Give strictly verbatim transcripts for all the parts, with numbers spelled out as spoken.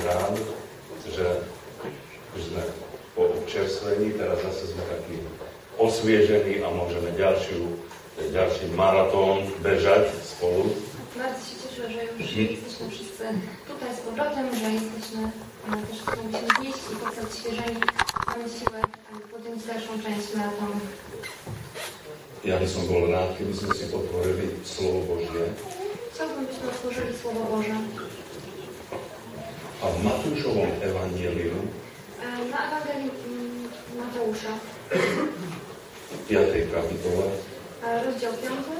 rád, že už sme po občerstvení, teraz zase sme takí osviežení a môžeme ďalšiu, ďalší maratón bežať spolu. Bardzo się cieszę, że już jesteśmy wszyscy tutaj z powrotem, że jesteśmy też mogliśmy zjeść i powstać świeżeni. Mamy siłę, aby podjąć dalszą część maratonu. Ja by som bol rád, keby sme si otvorili Slovo Božie. Chciałbym, byśmy otworzyli Słowo Boże. A v Matúšovom evanjeliu Na Ewangelii Mateusza, piątej kapitole, rozdział piąty,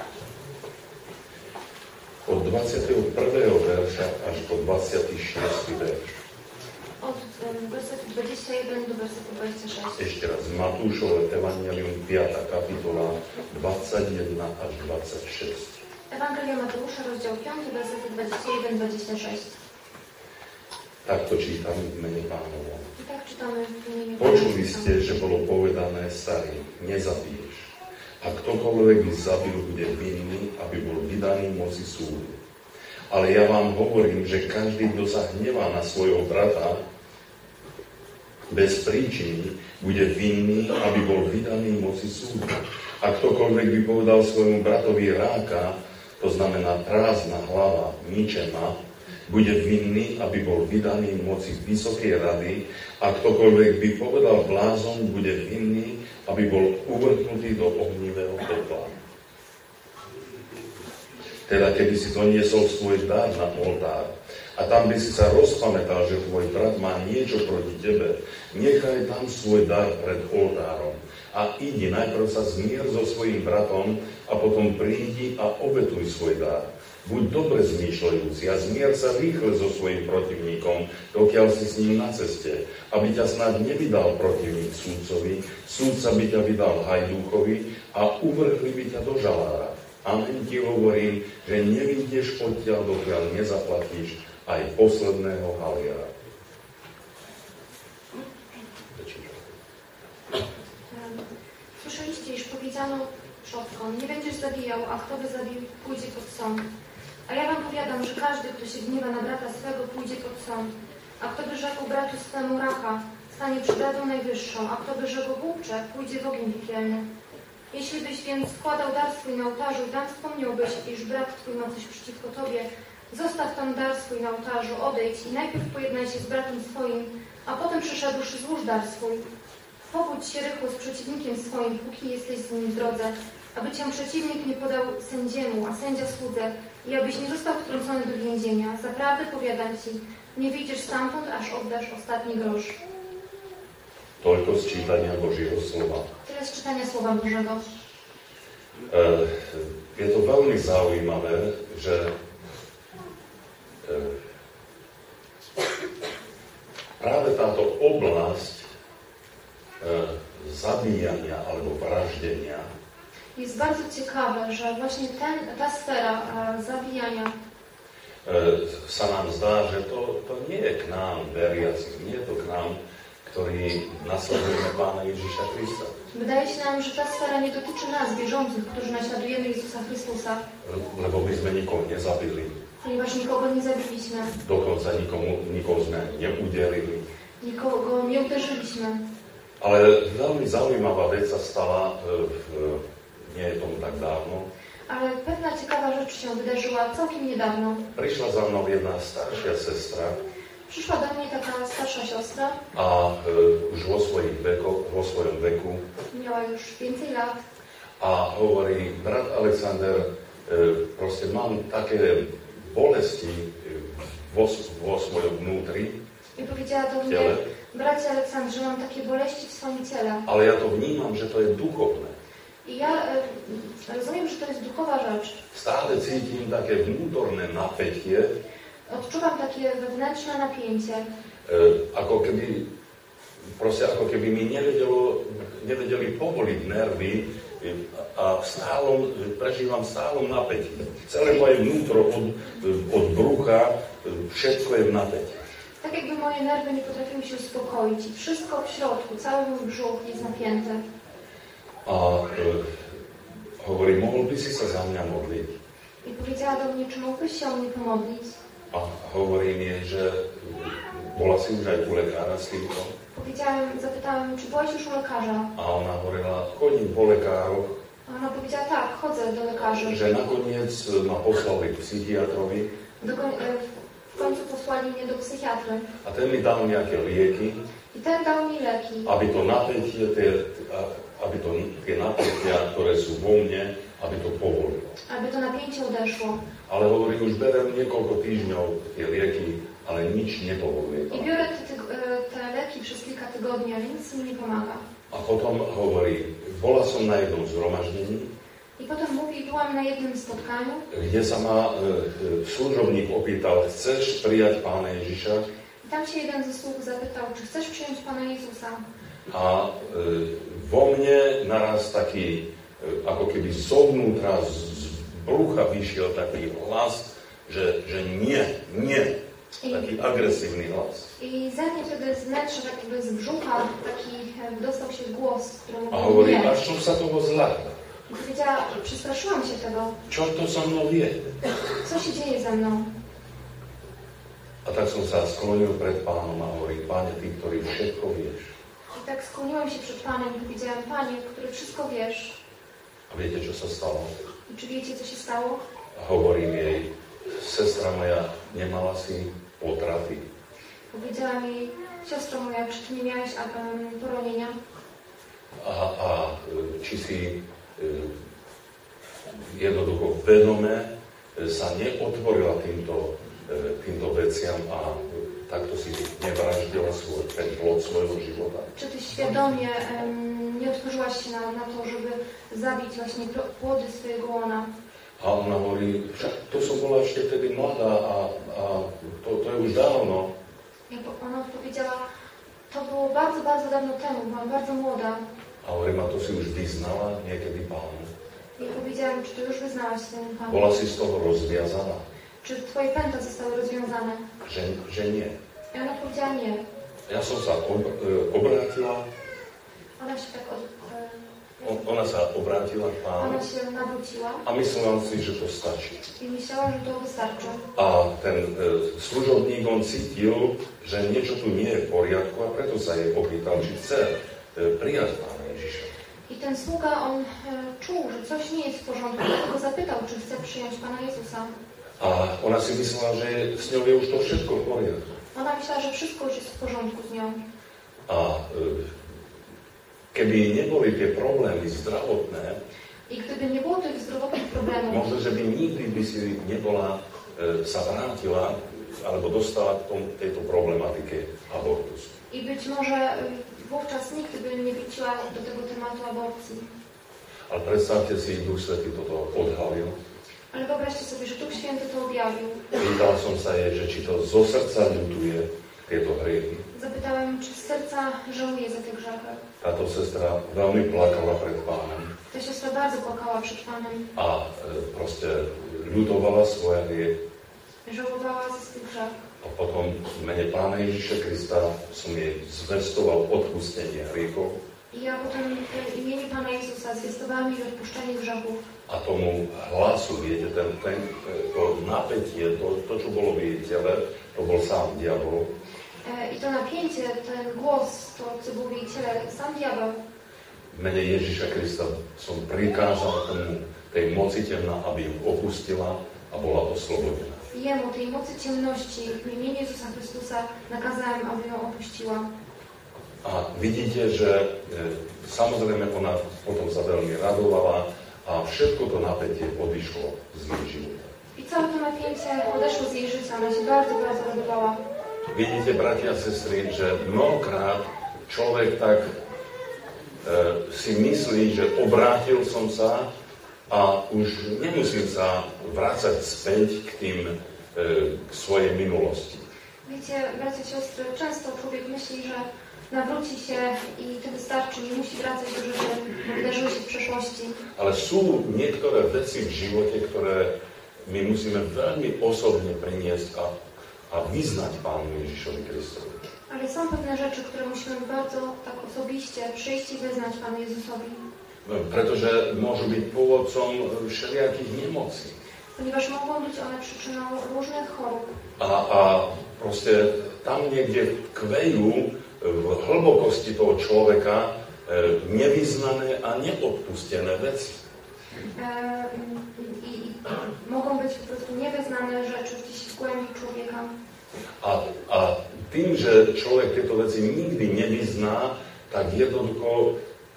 od dwudziestego pierwszego wersza aż po dwudziesty szósty wersz. od wersetu dwudziestego pierwszego do wersetu dwudziestego szóstego. Ešte raz, Matúšové evanjelium, piąta kapitola, dwadzieścia jeden až dwadzieścia sześć. Ewangelia Mateusza, rozdział piąty, wersety dwudziesty pierwszy do dwudziestego szóstego. Tak to čítam v mene Pánovom. I tak czytamy w imieniu Počuli ste, že bolo povedané starým, nezabiješ. A ktokoľvek by zabil, bude vinný, aby bol vydaný moci súdu. Ale ja vám hovorím, že každý, kto sa hnevá na svojho brata, bez príčiny, bude vinný, aby bol vydaný moci súdu. A ktokoľvek by povedal svojmu bratovi ráka, to znamená prázdna hlava, ničema, bude vinný, aby bol vydaný moci Vysokej rady, a ktokoľvek by povedal blázon, bude vinný, aby bol uvrhnutý do ohnivého pekla. Teda keby si doniesol svoj dar na oltár a tam by si sa rozpamätal, že tvoj brat má niečo proti tebe, nechaj tam svoj dar pred oltárom a idi, najprv sa zmier so svojím bratom a potom prídi a obetuj svoj dar. Buď dobre zmýšľajúci a zmier sa rýchle so svojím protivníkom, dokiaľ si s ním na ceste, aby ťa snad nevydal protivník súdcovi, súdca by ťa vydal hajdúchovi a uvrhli by ťa do žalára. Amen ti hovorím, že nevyjdeš odtiaľ, dokiaľ nezaplatíš aj posledného haliara. Słyszeliście, iż powiedziano przodkom, nie będziesz zabijał, a kto by zabił, pójdzie pod sąd. A ja wam powiadam, że każdy, kto się gniewa na brata swego, pójdzie pod sąd. A kto by rzekł bratu swemu raka, stanie przed radą najwyższą, a kto by rzekł głupcze, pójdzie w ogień piekielny. Jeśli byś więc składał dar swój na ołtarzu i tam wspomniałbyś, iż brat twój ma coś przeciwko tobie, zostaw tam dar swój na ołtarzu, odejdź i najpierw pojednaj się z bratem swoim, a potem przyszedłszy złóż dar swój. Powódź się rychło z przeciwnikiem swoim, póki jesteś z nim w drodze, aby cię przeciwnik nie podał sędziemu, a sędzia słudze, i abyś nie został wtrącony do więzienia. Zaprawdę powiadam ci, nie wyjdziesz stamtąd, aż oddasz ostatni grosz. Toľko z čítania Božieho slova. Tyle z czytania Słowa Bożego. Je to veľmi zaujímavé, že práve táto oblasť zabíjania alebo vraždenia jest bardzo ciekawe, że właśnie ten, ta sfera e, zabijania sa nám zdá, že to, to nie je k nám veriacich, nie je to k nám, ktorí nasledujeme Pána Ježiša Krista. Wydaje się nam, że ta sfera nie dotyczy nas, wierzących, którzy naśladujemy Jezusa Chrystusa. Lebo my sme nikoho nezabili. Ponieważ nikogo nie zabiliśmy. Dokonca nikomu, nikoho sme neudelili. Nikogo nie uderzyliśmy. Ale veľmi zaujímavá vec sa stala, v, nie je tomu tak dávno. Ale pewna ciekawa rzecz się wydarzyła całkiem niedawno. Prišla za mnou jedna staršia sestra. Przyszła do mnie taka starsza siostra. A e, už vo, svojich veko, vo svojom veku. Miała już więcej lat. A hovorí, brat Alexander, e, proste mám také bolesti vo, vo svojom vnútri. I powiedziała do mnie, ciele. bracie Aleksandrze, mam takie boleści w swoim ciele. Ale ja to vnímam, že to je duchovné. I ja e, rozumiem, że to jest duchowa rzecz. Stále cítim také vnútorné napätie. Odczuwam takie wewnętrzne napięcie. E, ako keby, proste ako keby mi nevedelo, nevedeli povoliť nervy a stálom, prežívam stálom napätí. Celé moje vnútro od, od brucha, všetko je v napätí. Tak jakby moje nerwy nie potrafiły się uspokoić i wszystko w środku, cały mój brzuch jest napięty. A e, hovorí, mohol by si sa za mňa modliť? I powiedziała do mnie, czy mógłbyś się o mnie pomodlić? A hovorím jej, že bola si už aj u lekára s týmto. Powiedziałem, zapytałem, czy byłaś już u lekarza? A ona hovorila, chodím po lekároch. A ona powiedziała, tak, chodzę do lekarzy. Že nakoniec ma poslali k psychiatrovi. Do, w końcu posłali mnie do psychiatry. A ten mi dal nejaké lieky. I ten dał mi leki. Aby to napätie, tie, aby to, tie napätia, ktoré sú vo mne, aby to povolilo. Aby to napięcie odeszło. Ale hovorím, už berem niekoľko týždňov tie lieky, ale nič nepovoluje. I biorę te, te, te leki przez kilka tygodni, ale nic mi nie pomaga. A potom hovorí, bola som na jednom zhromaždení. I potem mówi, byłam na jednym spotkaniu, kde sa ma e, služobník opýtal, chceš prijať Pána Ježiša? i tam się jeden ze sług zapytał, czy chcesz przyjąć Pana Jezusa? A e, vo mne naraz taký, e, ako keby zovnútra, z, z brucha vyšiel taký hlas, že, že nie, nie. I, Taký agresívny hlas. I ze mnie wtedy z wnętrza, tak jakby z brzucha, taki e, dostał się głos, który A mówił hovorí, nie. a čo sa toho zľakla? I powiedziała, przestraszyłam się tego. Čo to so mnou je? Co się dzieje ze mną? A tak som sa sklonil pred Pánom a hovorím, Páne, Ty, ktorý všetko vieš. I tak skłoniłam się przed Panem i powiedziałam, Panie, który wszystko wiesz. A viete, čo sa stalo? I czy wiecie, co się stało? A hovorím jej, sestra moja, nemala si potraty. Powiedziała mi, siostro moja, czy ty nie miałeś um, poronienia? A, a či si e, jednoducho vedome sa neotvorila týmto, e, týmto veciam a takto si nevraždila svoj, ten plod svojho života. Czy ty świadomie um, nie otworzyłaś się na, na to, żeby zabić właśnie płody swojego łona? A ona hovorí, však to som bola ešte vtedy mladá a, a to, to je už dávno. I ona odpowiedziała, to było bardzo, bardzo dawno temu, byłam bardzo młoda. A hovorím, a to si už vyznala niekedy Pánu. I powiedziałam, czy ty już wyznałaś ten Pan? Bola si z toho rozviazaná? Czy twoje pęta zostały rozwiązane? Že, že nie. I ona powiedziała nie. Ja som sa ob, obrátila, Ona się tak od, on, ona sa obrátila k Pánu ona się nawróciła a myslela si, že to stačí. i myślała, że to wystarczy. A ten e, služobník, on cítil, že niečo tu nie je v poriadku a preto sa jej opýtal, či chce e, prijať Pána Ježiša. I ten sługa, on e, czuł, że coś nie jest w porządku, dlatego zapytał, czy chce przyjąć Pana Jezusa. A ona si myslela, že s ňou je už to všetko v poriadku. Ona myślała, że wszystko już jest w porządku z nią. A e, keby neboli tie problémy zdravotné, I gdyby nie było tych zdrowotnych problemów, možno, že by nikdy by si nebola e, sa vrátila alebo dostala k tom, tejto problematike abortusu. i być może y, wówczas nigdy by nie wróciła do tego tematu aborcji. Ale predstavte si, Duch Svätý toto odhalil. Ale wyobraźcie sobie, że Duch Święty to objawił. Pýtal som sa jej, že či to zo srdca ľutuje tieto hriechy. Zapytałem, czy z serca żałuje za te grzechy. Táto sestra veľmi plakala pred Pánom Ta siostra bardzo płakała przed Panem. a e, proste ľutovala svoje hriechy. Żałowała za swój grzech. A potom v mene Pána Ježiša Krista som jej zvestoval odpustenie hriechov I ja potem w imieniu Pana Jezusa zwiastowałam jej odpuszczenie grzechów. a tomu hlasu, viete, ten, ten, to napätie, to, to, čo bolo v jej tele, to bol sám diabol. E, I to napięcie, ten głos, to co było w jej ciele, sam diabeł. V mene Ježiša Krista som prikázal tomu tej moci temna, aby ju opustila a bola oslobodená. I jemu, tej mocy ciemności, w imieniu Jezusa Chrystusa nakazałem, aby ją opuściła. A vidíte, že e, samozrejme ona potom sa veľmi radovala a všetko to napätie odišlo z jej života. I całe to napięcie odeszło z jej życia, ona się bardzo, bardzo radowała. Vidíte, bratia a sestry, že mnohokrát človek tak e, si myslí, že obrátil som sa a už nemusím sa vrácať späť k tým, e, k svojej minulosti. Wiecie, bracia, siostry, często człowiek myśli, że nawróci się i to wystarczy, nie musi wracać do rzeczy, bo wydarzyły się w przeszłości. Ale sú niektoré veci v živote, ktoré my musíme veľmi osobne priniesť a, a vyznať Pánu Ježišovi Kristovi. Ale są pewne rzeczy, które musimy bardzo tak osobiście przyjść i wyznać Panu Jezusowi. Pretože môžu byť pôvodcom všelijakých nemocí. ponieważ mogą być one przyczyną różnych chorób. A, a proste tam niekde kvejú v hlbokosti toho človeka e, nevyznané a neodpustené veci. E, i, i mogą być po prostu niewyznane rzeczy gdzieś w głębi człowieka. A, a tým, že človek tieto veci nikdy nevyzná, tak jednoducho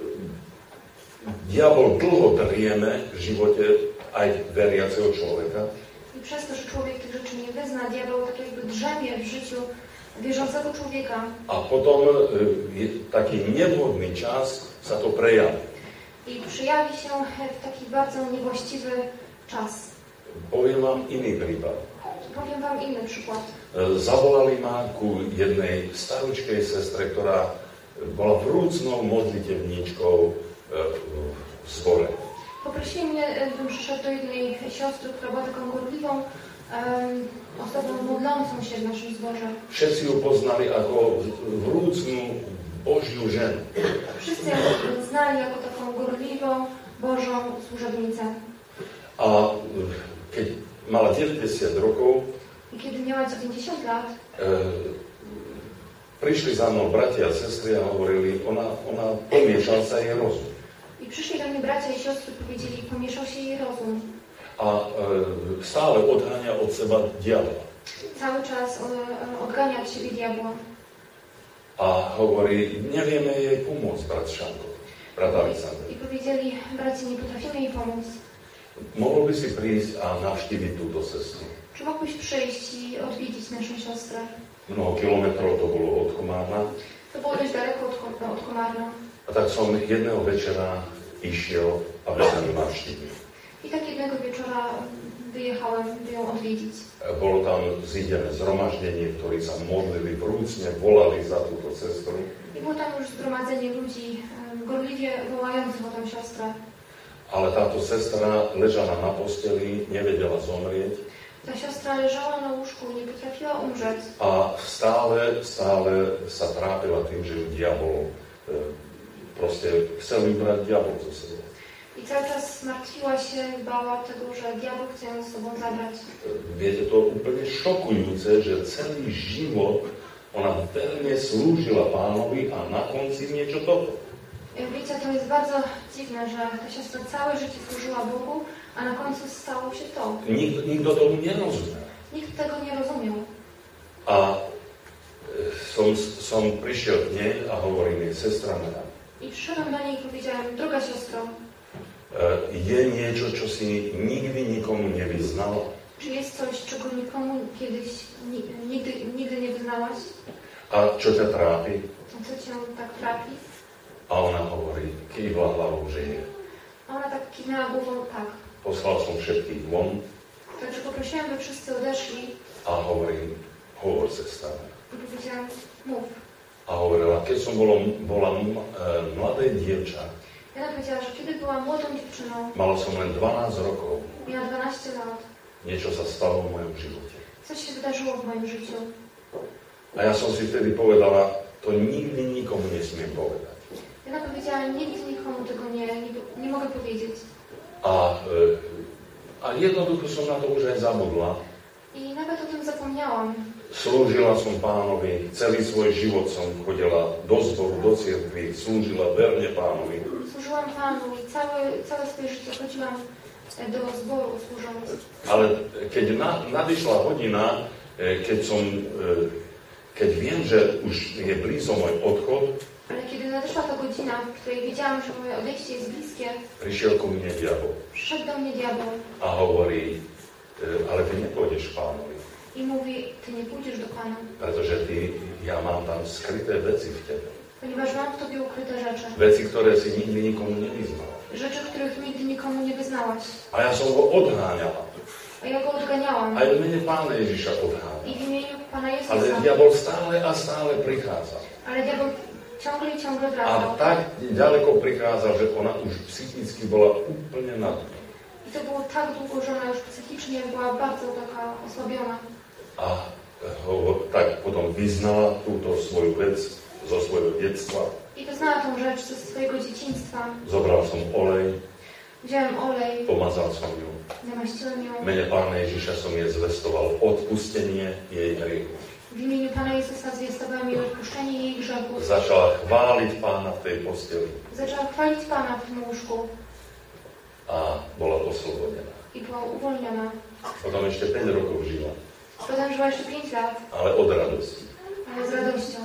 diabol dlho drieme v živote aj veriaceho človeka. I przez to, że człowiek tych rzeczy nie wyzna, diabeł tak jakby drzemie w życiu wierzącego człowieka. A potom je taký nevhodný čas sa to prejaví. I przyjawi się w taki bardzo niewłaściwy czas. Poviem vám iný prípad. Powiem wam inny przykład. Zavolali ma ku jednej staručkej sestre, ktorá bola vrúcnou modlitevníčkou v zbore. Poprosili mnie, bym przyszedł do jednej siostry, która była taką gorliwą um, osobą modlącą się w naszym zborze. Všetci ju poznali ako vrúcnú Božiu ženu. Wszyscy ją znali jako taką gorliwą, Bożą służebnicę. A keď mala deväťdesiat rokov, I kiedy miała dziewięćdziesiąt lat, e, prišli za mnou bratia a sestry a hovorili, ona, ona pomiešal sa jej rozum. i przyszli do mnie bracia i siostry, powiedzieli, pomieszał się jej rozum. A e, stále odháňa od seba diabla. Cały czas e, odgania od siebie diabła. A hovorí, nevieme jej pomôcť, brat Šanko, brat Alexander. I powiedzieli, bracie, nie potrafimy jej pomóc. Mohol by si prísť a navštíviť túto sestru? Czy mógłbyś przyjść i odwiedzić naszą siostrę? Mnoho kilometrov to bolo od Komárna. To było dość daleko od, od Komárna. A tak som jedného večera išiel, aby sa ju navštívil. I tak jednego wieczora wyjechałem, by ją odwiedzić. Bolo tam zídené zhromaždenie, ktorí sa modlili, vrúcne volali za túto sestru. I było tam już zgromadzenie ludzi, um, gorliwie wołających o tę siostrę. Ale táto sestra ležala na posteli, nevedela zomrieť. Ta siostra leżała na łóżku, nie potrafiła umrzeć. A stále, stále sa trápila tým, že ju diabol e, proste chcel vybrať diabol zo sebou. I cały czas martwiła się, bała tego, że diabeł chce ją z sobą zabrać. Viete, to úplne šokujúce, že celý život ona veľmi slúžila Pánovi a na konci niečo toto. Wiecie, to jest bardzo dziwne, że ta siostra całe życie służyła Bogu, a na końcu stało się to. Nik, nikto tomu nerozumie. Nikt tego nie rozumiał. A som, som prišiel k nej a hovorím jej, sestra moja, I przyszedłem do niej i powiedziałem, droga siostro, je niečo, čo si nikdy nikomu nevyznala? czy jest coś, czego nikomu kiedyś nigdy, nigdy nie wyznałaś? A čo ťa trápi? A co cię tak trapi? A ona hovorí, kývla hlavou, že je. A ona tak kiwnęła głową tak. Poslal som všetkých von Także poprosiłem, by wszyscy odeszli a hovorím, hovor sestra. i powiedziałam, mów. A hovorila, keď som bola, bola mladé dievča, I ona powiedziała, że kiedy była młodą dziewczyną, mala som len dvanásť rokov, miała dwanaście lat, niečo sa stalo v mojom živote. coś się wydarzyło w moim życiu. A ja som si vtedy povedala, to nikdy nikomu nesmiem povedať. I ona powiedziała, nigdy nikomu tego nie, nie, nie mogę powiedzieć. A, a jednoducho som na to už aj zabudla. I nawet o tym zapomniałam. Slúžila som Pánovi, celý svoj život som chodila do zboru, do cirkvi, slúžila verne Pánovi. Służyłam Panu i całe, całe swoje życie chodziłam do zboru służąc. Ale keď na, nadišla hodina, keď som, keď viem, že už je blízo môj odchod, Ale kiedy nadeszła ta godzina, w której wiedziałam, że moje odejście jest bliskie, prišiel ku mne diabol przyszedł do mnie diabeł a hovorí, ale ty nepôjdeš k Pánovi, i mówi, ty nie pójdziesz do Pana, pretože ty, ja mám tam skryté veci v tebe. ponieważ mam w tobie ukryte rzeczy. Veci, ktoré si nikdy nikomu nevyznala. Rzeczy, których nigdy nikomu nie wyznałaś. A ja som ho odháňala. A ja go odganiałam. Aj v mene Pána Ježiša I odháňala. w imieniu Pana Ale Jezusa. diabol stále a stále prichádzal. Ale diabeł ciągle i ciągle A wracał. tak ďaleko prichádzal, že ona už psychicky bola úplne na dne. I to było tak długo, że ona już psychicznie była bardzo taka osłabiona. A ho, tak potom vyznala túto svoju vec zo svojho detstva. I wyznała tą rzecz ze swojego dzieciństwa. Zobral som olej Wziąłem olej, pomazal som ju. namaściłem ją. V mene Pána Ježiša som jej zvestoval odpustenie jej hriechu. W imieniu Pana Jezusa zwiastowałem jej odpuszczenie jej grzechów. Začala chváliť Pána v tej posteli Zaczęła chwalić Pana w tym łóżku a bola oslobodená. i była uwolniona. Potom ešte päť rokov žila, Potem żyła jeszcze pięć lat, ale od radosti. ale z radością.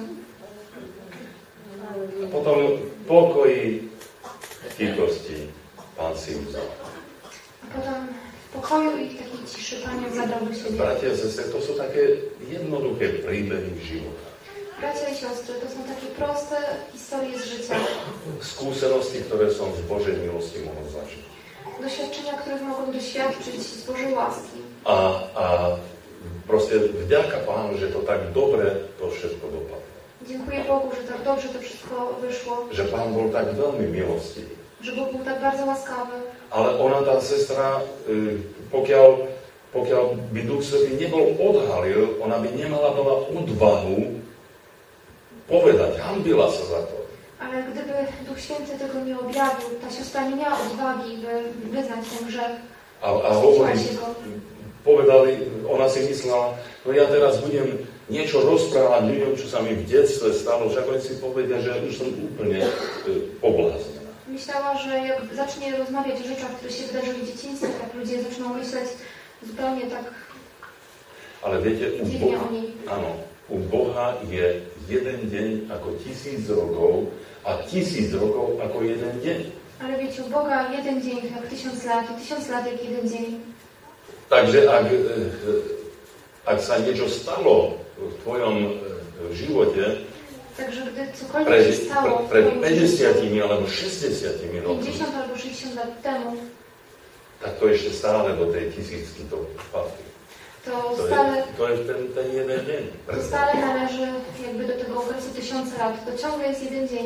A potom v pokoji, v tichosti Pán si ju vzal. A potem w pokoju i w takiej ciszy Pan ją zabrał do siebie. Bratia a sestry, to sú také jednoduché príbehy života. Bracia i siostry, to są takie proste historie z życia. Skúsenosti, ktoré som z Božej milosti mohol zažiť. Doświadczenia, których mogą doświadczyć z Bożej łaski. A, a proste vďaka Pánu, že to tak dobre to všetko dopadlo. Dziękuję Bogu, że tak dobrze to wszystko wyszło. Že Pán bol tak veľmi milostivý. Że Bóg był tak bardzo łaskawy. Ale ona, tá sestra, pokiaľ, pokiaľ by Duch Svätý nebol odhalil, ona by nemala bola odvahu povedať, hanbila sa za to. Ale gdyby Duch Święty tego nie objawił, ta siostra nie miała odwagi, by wyznać ten grzech. A, a hovorí, povedali, ona si myslela, no ja teraz budem niečo rozprávať ľuďom, čo sa mi v detstve stalo, však oni si povedia, že už som úplne e, pobláznená. Myślała, że jak zacznie rozmawiać o rzeczach, które się wydarzyły w dzieciństwie, tak ludzie zaczną myśleć zupełnie tak Ale viete, u, dziwnie Bo- o niej. áno, u Boha je jeden deň ako tisíc rokov a tisíc rokov ako jeden deň. Ale wiecie, u Boga jeden dzień to jak tysiąc lat i tysiąc lat jak jeden dzień. Takže ak, ak sa niečo stalo v tvojom živote Także gdy cokolwiek pred, się stało w pred twoim päťdesiatimi życiu, alebo šesťdesiatimi rokmi, pięćdziesiąt albo sześćdziesiąt lat temu, tak to ešte stále do tej tisícky to patrí. to To je, stale, to je ten, ten jeden deň. to stale należy jakby do tego okresu tysiąca lat. To ciągle jest jeden dzień.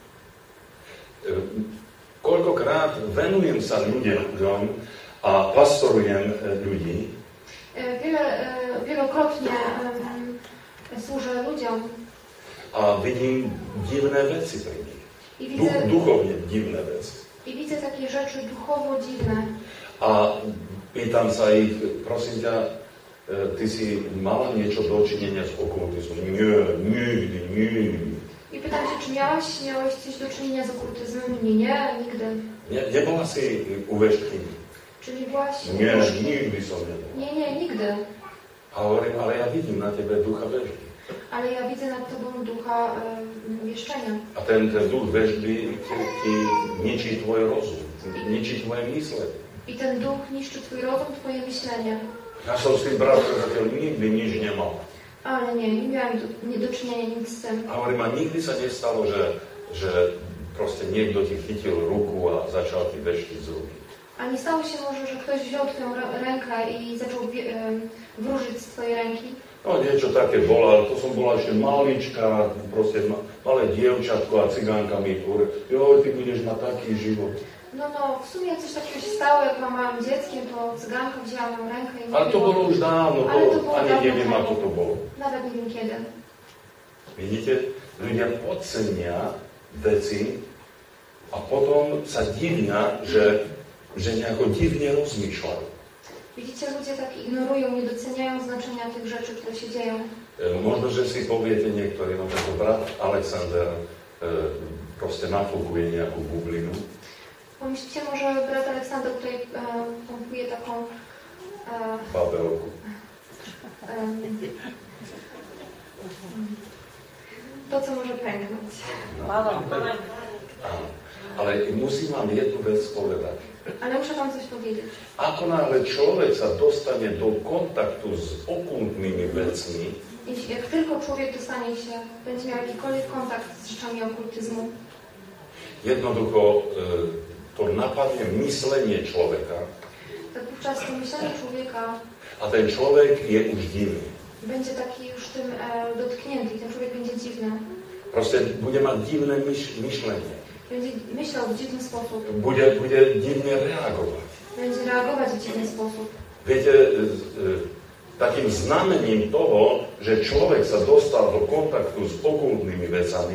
Koľkokrát venujem sa ľuďom a pastorujem ľudí, Wiele, wielokrotnie um, służę ludziom a vidím divné veci pri nich. i Duch, widzę, duchovne divné veci. i widzę takie rzeczy duchowo dziwne. A pýtam sa ich, prosím ťa, ty si mala niečo dočinenia s okultizmom? Nie, nikdy, nikdy. I pytam się, czy miałaś, miałeś coś do czynienia z okultyzmem? Nie, nie, nigdy. Nie, nebola si u veštkyni? Czy nie byłaś? Nie, nikdy som nebol. Nie, nie, nigdy. A hovorím, ale ja vidím na tebe ducha vežby. Ale ja widzę nad tobą ducha e, wieszczenia. A ten, ten duch vežby ti, ti ničí tvoj rozum, ničí tvoje myslenie. I ten duch niszczy twój rozum, twoje myślenie. Ja som s tým brat nikdy nič nemal. Ale nie, nie miałam do, nie do czynienia nic z tym. A hovorím, a nikdy sa nestalo, že, že proste niekto ti chytil ruku a začal ti veštiť z ruky. A nie stało się może, że ktoś wziął twoją rękę i zaczął wie, e, wróżyć z twojej ręki? No niečo také bolo, ale to som bola ešte malička, proste ma, malé dievčatko a cigánka mi hovorí, jo, ty budeš mať taký život. No, no, w sumie coś takiego się stało, jak mam małym dzieckiem, to cyganka wzięła moją rękę i Ale to mówiła, bolo už dávno, Ale to to, bolo ani dávno neviem, temu. ako to bolo. nawet nie wiem kiedy. Vidíte, ľudia podcenia veci a potom sa divia, že, že nejako divne rozmýšľajú. Widzicie, ludzie tak ignorują, nie doceniają znaczenia tych rzeczy, które się dzieją. E, možno, že si poviete niektorí, no tento brat Alexander e, proste nafúkuje nejakú bublinu. Pomyślcie może, brat Aleksander tutaj e, pompuje taką e, Babelku. e, to, co może pęknąć. Áno. Ale musím vám jednu vec povedať. Ale muszę wam coś powiedzieć. Ako náhle človek sa dostane do kontaktu s okultnými vecmi, Jeśli, jak tylko człowiek dostanie się, będzie miał jakikolwiek kontakt z rzeczami okultyzmu, jednoducho e, to napadne myslenie človeka to wówczas to myślenie człowieka a ten človek je už divný. będzie taki już tym e, dotknięty i ten człowiek będzie dziwny. Proste bude mať divné myš- myšlenie. Będzie myślał w dziwny sposób. Bude, bude divne reagovať. Będzie reagować w dziwny sposób. Viete, e, e, takým znamením toho, že človek sa dostal do kontaktu s okultnými vecami,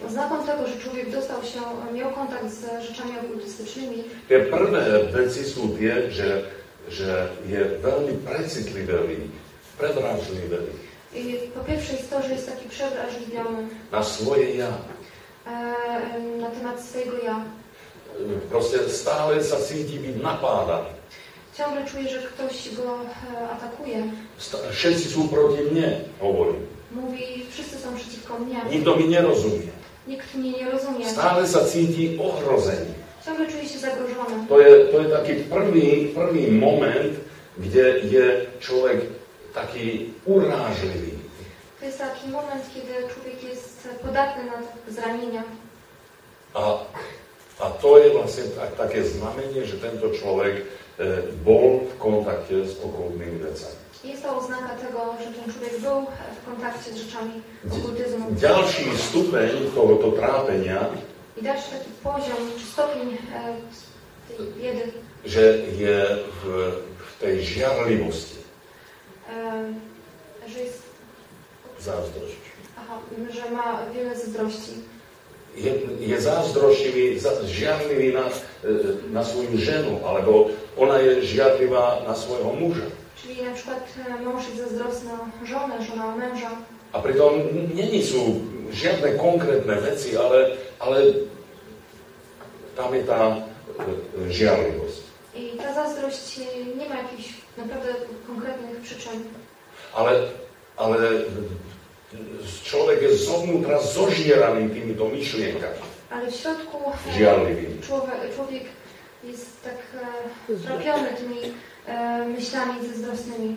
Oznaką tego, że człowiek dostał się, miał kontakt z rzeczami okultystycznymi, tie prvé veci sú tie, že, že je veľmi precitlivý, prevražlivý i po pierwsze jest to, że jest taki przewrażliwiony na svoje ja. e, na temat swojego ja. Proste stále sa cíti byť napádaný. Ciągle czuje, że ktoś go e, atakuje. Všetci sú proti mne, hovorí. Mówi, wszyscy są przeciwko mnie. Nikto mi nerozumie. Nikt mnie nie rozumie. Stále sa cíti ohrozený. Ciągle czuje się zagrożony. To je, to je taký prvý, prvý moment, kde je človek taký urážlivý. To jest taki moment, kiedy człowiek jest podatny na zranienia. A, a to je vlastne tak, také znamenie, že tento človek e, bol v kontakte s okultnými vecami. Jest to oznaka tego, że ten człowiek był w kontakcie z rzeczami okultyzmu. Ďalší stupeň tohoto trápenia, I dalszy taki poziom, czy stopień e, tej biedy, že je v, v tej žiarlivosti. e, że jest, Zázdrosť. aha, że ma wiele zazdrości. Je, je zázdrošivý, žiarlivý na, na svoju ženu, alebo ona je žiarlivá na svojho muža. Czyli na przykład e, mąż jest zazdrosny o żonę, żona o męża. A pritom nie sú žiadne konkrétne veci, ale, ale tam je tá žiarlivosť. I ta zazdrość nie ma jakichś naprawdę konkretnych przyczyn. Ale, ale človek je zovnútra zožieraný týmito myšlienkami. Ale w środku Žiarlivý. człowiek, człowiek jest tak e, trapiony tymi e, myślami zazdrosnymi.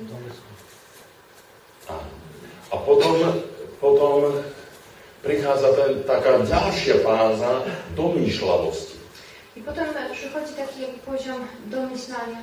A, a potom, potom prichádza ten, taká ďalšia fáza domýšľavosti. I potem przychodzi taki poziom domyślania.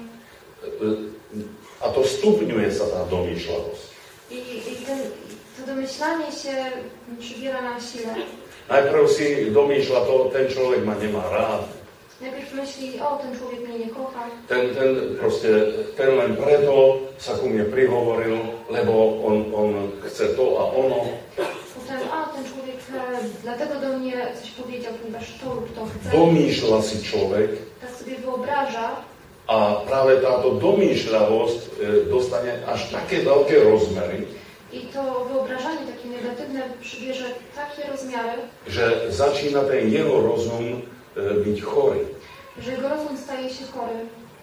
A to stupňuje sa tá domýšľavosť. I, i ten, to domyślanie się przybiera na sile. Najprv si domýšľa to, ten človek ma nemá rád. Najpierw myśli, o, ten człowiek mnie nie kocha. Ten, ten, proste, ten len preto sa ku mne prihovoril, lebo on, on chce to a ono. Potem, a, ten człowiek e, dlatego do mnie coś powiedział, ponieważ to lub to chce. Domýšľa si človek Tak sobie wyobraża. a práve táto domýšľavosť e, dostane až také veľké rozmery, I to wyobrażanie takie negatywne przybierze takie rozmiary, že začína ten jeho rozum e, byť chorý. że jego rozum staje się chory.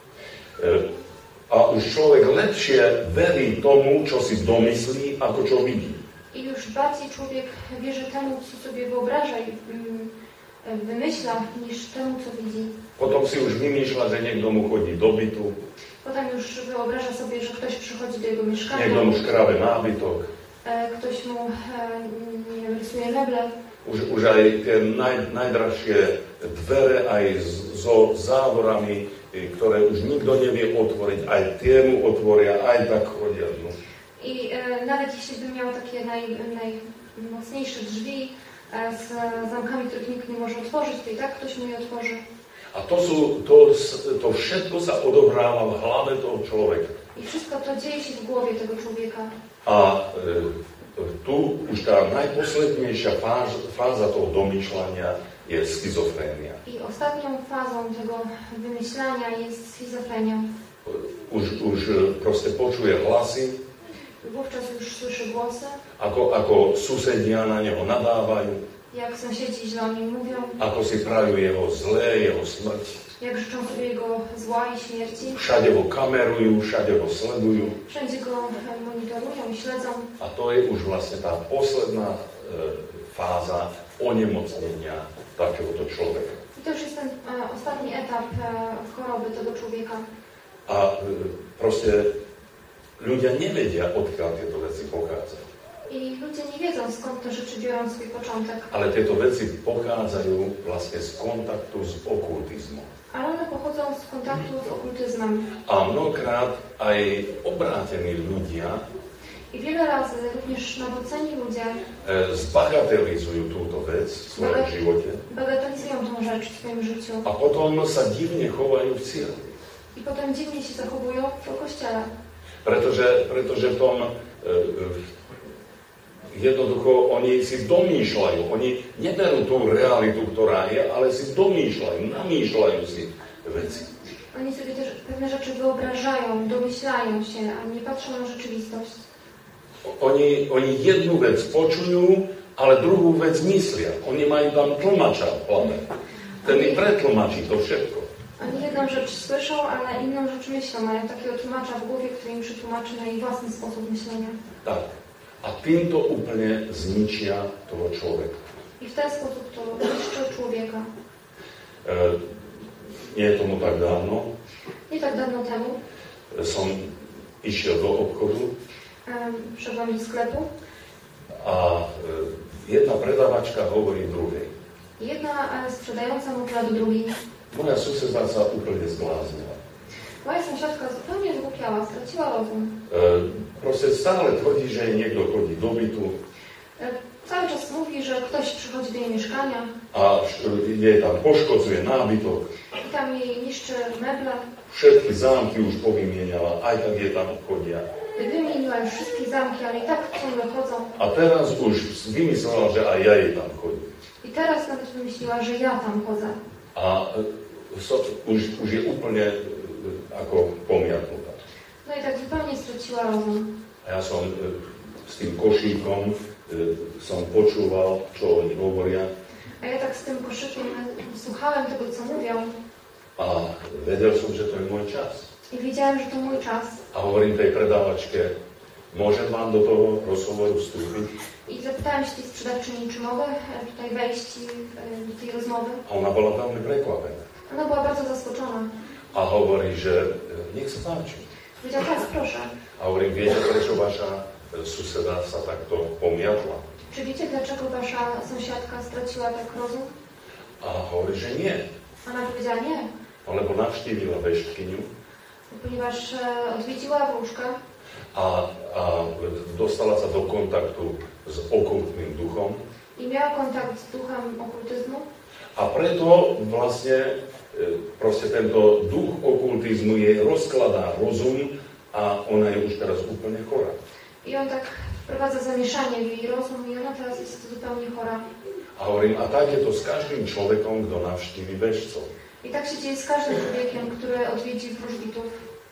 E, a už človek lepšie verí tomu, čo si domyslí, ako čo vidí. I już bardziej człowiek wierzy temu, co sobie wyobraża i mm, wymyśla, niż temu, co widzi. Potom si už vymýšľa, že niekto mu chodí do bytu, Potem już wyobraża sobie, że ktoś przychodzi do jego mieszkania, niekto mu škrabe nábytok. e, ktoś mu e, nie wiem, rysuje meble. Už, už aj tie naj, najdražšie dvere, aj so závorami, ktoré už nikto nevie otvoriť, aj tie mu otvoria, aj tak chodia. No. I e, nawet jeśli by miał takie naj, najmocniejsze drzwi e, z zamkami, których nikt nie może otworzyć, to i tak ktoś mu je otworzy. A to, sú, to, to všetko sa odohráva v hlave toho človeka. I wszystko to dzieje się w głowie tego człowieka. A e, tu už tá najposlednejšia fáza, fáza toho domýšľania je schizofrénia. I ostatnią fazą tego wymyślania jest schizofrenia. Už, už proste počuje hlasy, Wówczas już słyszy głosy, ako, ako susedia na neho nadávajú, jak sąsiedzi źle o nim mówią, ako si prajú jeho zlé, jeho smrť. jak życzą sobie jego zła i śmierci. Všade ho kamerujú, všade ho sledujú. Wszędzie go monitorują i śledzą. A to je už vlastne tá posledná e, fáza onemocnenia takéhoto človeka. I to już jest ten e, ostatni etap e, choroby tego człowieka. A e, proste ľudia nevedia, odkiaľ tieto veci pochádzajú. I ludzie nie wiedzą, skąd te rzeczy biorą swój początek. Ale tieto veci pochádzajú vlastne z kontaktu s okultizmom. Ale one pochodzą z kontaktu z okultyzmem. A mnohokrát aj obrátení ľudia I wiele razy również nawróceni ludzie e, zbagatelizujú túto vec v svojom živote bagatelizują tą rzecz w swoim życiu. a potom sa divne chovajú v cirkvi. I potem dziwnie się zachowują w kościele. Pretože, pretože v tom, e, jednoducho oni si domýšľajú, oni neberú tú realitu, ktorá je, ale si domýšľajú, namýšľajú si veci. Oni sobie też pewne rzeczy wyobrażają, domyślają się, a nie patrzą na rzeczywistość. Oni, oni jednu vec počujú, ale druhú vec myslia. Oni majú tam tlmača v hlave. Ten im pretlmačí to všetko. Oni jedną rzecz słyszą, ale inną rzecz myślą. Mają takiego tłumacza w głowie, który im przetłumaczy na ich własny sposób myślenia. Tak. A týmto úplne zničia toho človeka. I w ten sposób to niszczy człowieka. E, nie je tomu tak dávno. Nie tak dawno temu som išiel do obchodu um, wszedłem do sklepu. a e, jedna predavačka hovorí druhej. Jedna e, sprzedająca mówiła do drugiej. Moja suseda sa úplne zbláznila. Moja sąsiadka zupełnie zgłupiała, straciła rozum. E, proste stále tvrdí, że niekto chodí do bytu. E, cały czas mówi, że ktoś przychodzi do jej mieszkania. A jej tam poškodzuje nábytok. I tam jej niszczy meble. Všetky zámky už povymieniala, aj tak je tam chodia. Wymieniła już wszystkie zamki, ale i tak ciągle chodzą. A teraz už vymyslela, že aj ja jej tam chodím. I teraz nawet wymyśliła, że ja tam chodzę. A so, už, už je úplne e, ako pomiatnutá. No i tak zupełnie straciła rozum. A ja som e, s tým košíkom e, som počúval, čo oni hovoria. A ja tak z tym koszykiem słuchałem tego, co mówią. A vedel som, že to je môj čas. I wiedziałem, że to mój czas. A hovorím tej predávačke, môžem vám do toho rozhovoru vstúpiť? I zapytałem się tej sprzedawczyni, czy mogę tutaj wejść do tej rozmowy. A ona bola veľmi prekvapená. Ona była bardzo zaskoczona. A hovorí, že nech sa páči. Powiedziała, tak, proszę. A hovorím, viete, prečo vaša suseda sa takto pomiatla? Czy wiecie, dlaczego wasza sąsiadka straciła tak rozum? A hovorí, že nie. Ona powiedziała, nie. Lebo navštívila veštkyňu Ponieważ e, odwiedziła wróżkę a, a dostala sa do kontaktu s okultným duchom. i miała kontakt z duchem okultyzmu. A preto vlastne proste tento duch okultizmu jej rozkladá rozum a ona je už teraz úplne chorá. I on tak wprowadza zamieszanie w jej rozum i ona teraz jest zupełnie chora. A hovorím, a tak je to s každým človekom, kto navštívi veštcov. I tak się dzieje z każdym człowiekiem, który odwiedzi wróżbitów.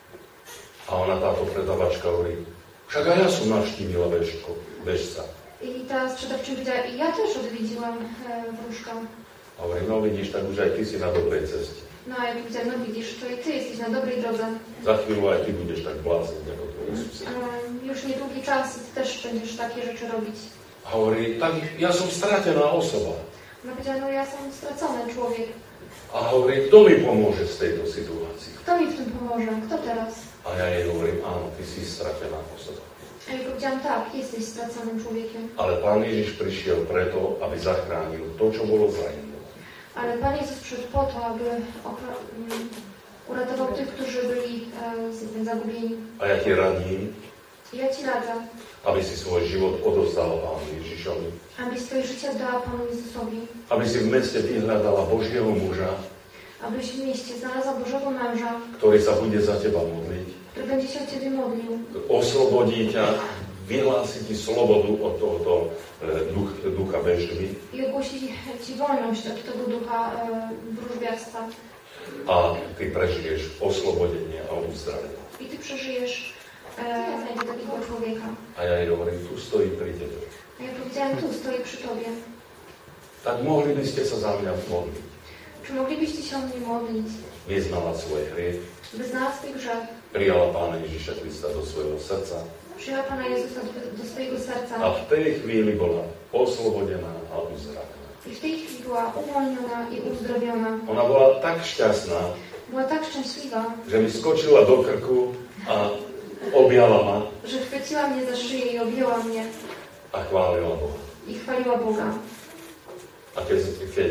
A ona, táto predavačka, hovorí, však aj ja som navštívila veštca. I ta sprzedawczyni powiedziała, i ja też odwiedziłam e, wróżkę. A hovorím, no vidíš, tak už aj ty si na dobrej ceste. No a ja powiedziałam, no widzisz, to i ty jesteś na dobrej drodze. Za chvíľu aj ty budeš tak blázniť, ako tvoj sused. E, już niedługi czas ty też będziesz takie rzeczy robić. A hovorí, tak ja som stratená osoba. Ona powiedziała, no ja som stracony człowiek. A hovorí, kto mi pomôže z tejto situácii? Kto mi w tym pomoże? Kto teraz? A ja jej hovorím, áno, ty si stratená osoba. A ja powiedziałam, tak, jesteś straconym człowiekiem. Ale Pán Ježiš prišiel preto, aby zachránil to, čo bolo zranené. Ale Pan Jezus przyszedł po to, aby opra- um, uratował tych, którzy byli e, zagubieni. A ja ti radím, I ja Ci radzę, aby si svoj život odovzdala Pánu Ježišovi. abyś swoje życie dała Panu Jezusowi. Aby si v meste vyhľadala Božieho muža, Abyś w mieście znalazła Bożego męża, ktorý sa bude za teba modliť. który będzie się o Ciebie modlił. Oslobodí ťa, vyhlási ti slobodu od tohoto duch, ducha vežby. I ogłosi Ci wolność od tego ducha e, wróżbiarstwa. A ty prežiješ oslobodenie a uzdravenie. I Ty przeżyjesz e, takiego człowieka. A ja jej hovorím, tu stojí pri tebe. A ja powiedziałam, tu stoję przy Tobie. Tak mohli by ste sa za mňa modliť. Czy moglibyście się o mnie modlić? Vyznala svoj hriech, Wyznała swój grzech. prijala Pána Ježiša Krista do svojho srdca Przyjęła Pana Jezusa do, do swojego serca. a v tej chvíli bola oslobodená a uzdravená. I w tej chwili była uwolniona i uzdrowiona. Ona bola tak šťastná, Była tak szczęśliwa, že mi skočila do krku a objala ma że chwyciła mnie za szyję i objęła mnie a chválila Boha. i chwaliła Boga. A keď, keď,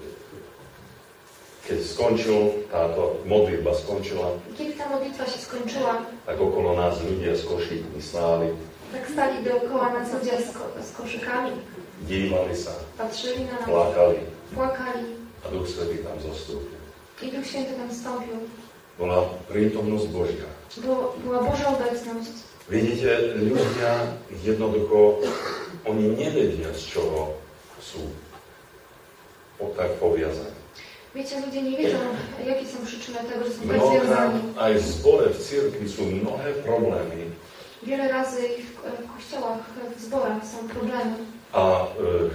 keď skončil, táto modlitba skončila, I kiedy ta modlitwa się skończyła, tak okolo nás ľudia s košíkmi stáli, tak stali dookoła nas ludzie z, ko z koszykami, dívali sa, patrzyli na nas, plakali płakali a Duch Svätý tam zostúpil. i Duch Święty tam wstąpił. Bola prítomnosť Božia. Było, była Boża obecność. Vidíte, ľudia jednoducho, oni nevedia, z čoho sú tak poviazaní. Wiecie, ludzie nie wiedzą, jakie są przyczyny tego, że są tak Mnohokrát związani. aj v zbore, v cirkvi sú mnohé problémy. Wiele razy i w, w kościołach, w zborach są problemy. A e,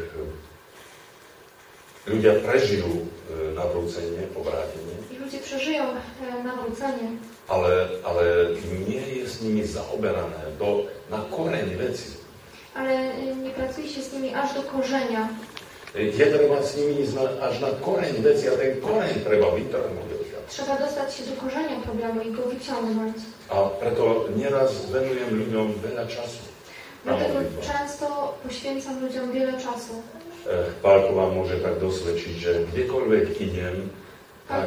ľudia prežijú e, nawrócenie, obrátenie. I ludzie przeżyją e, nawrócenie. Ale, ale nie je s nimi zaoberané do, na koreň veci. Ale nie pracuje się z nimi aż do korzenia. Je treba s nimi ísť až na koreň veci a ten koreň treba vytrhnúť. Trzeba dostać się do korzenia problemu i go wyciągnąć. A preto nieraz venujem ľuďom veľa času. Dlatego często poświęcam ludziom wiele czasu. Pálko vám môže tak dosvedčiť, že kdekoľvek idem, tak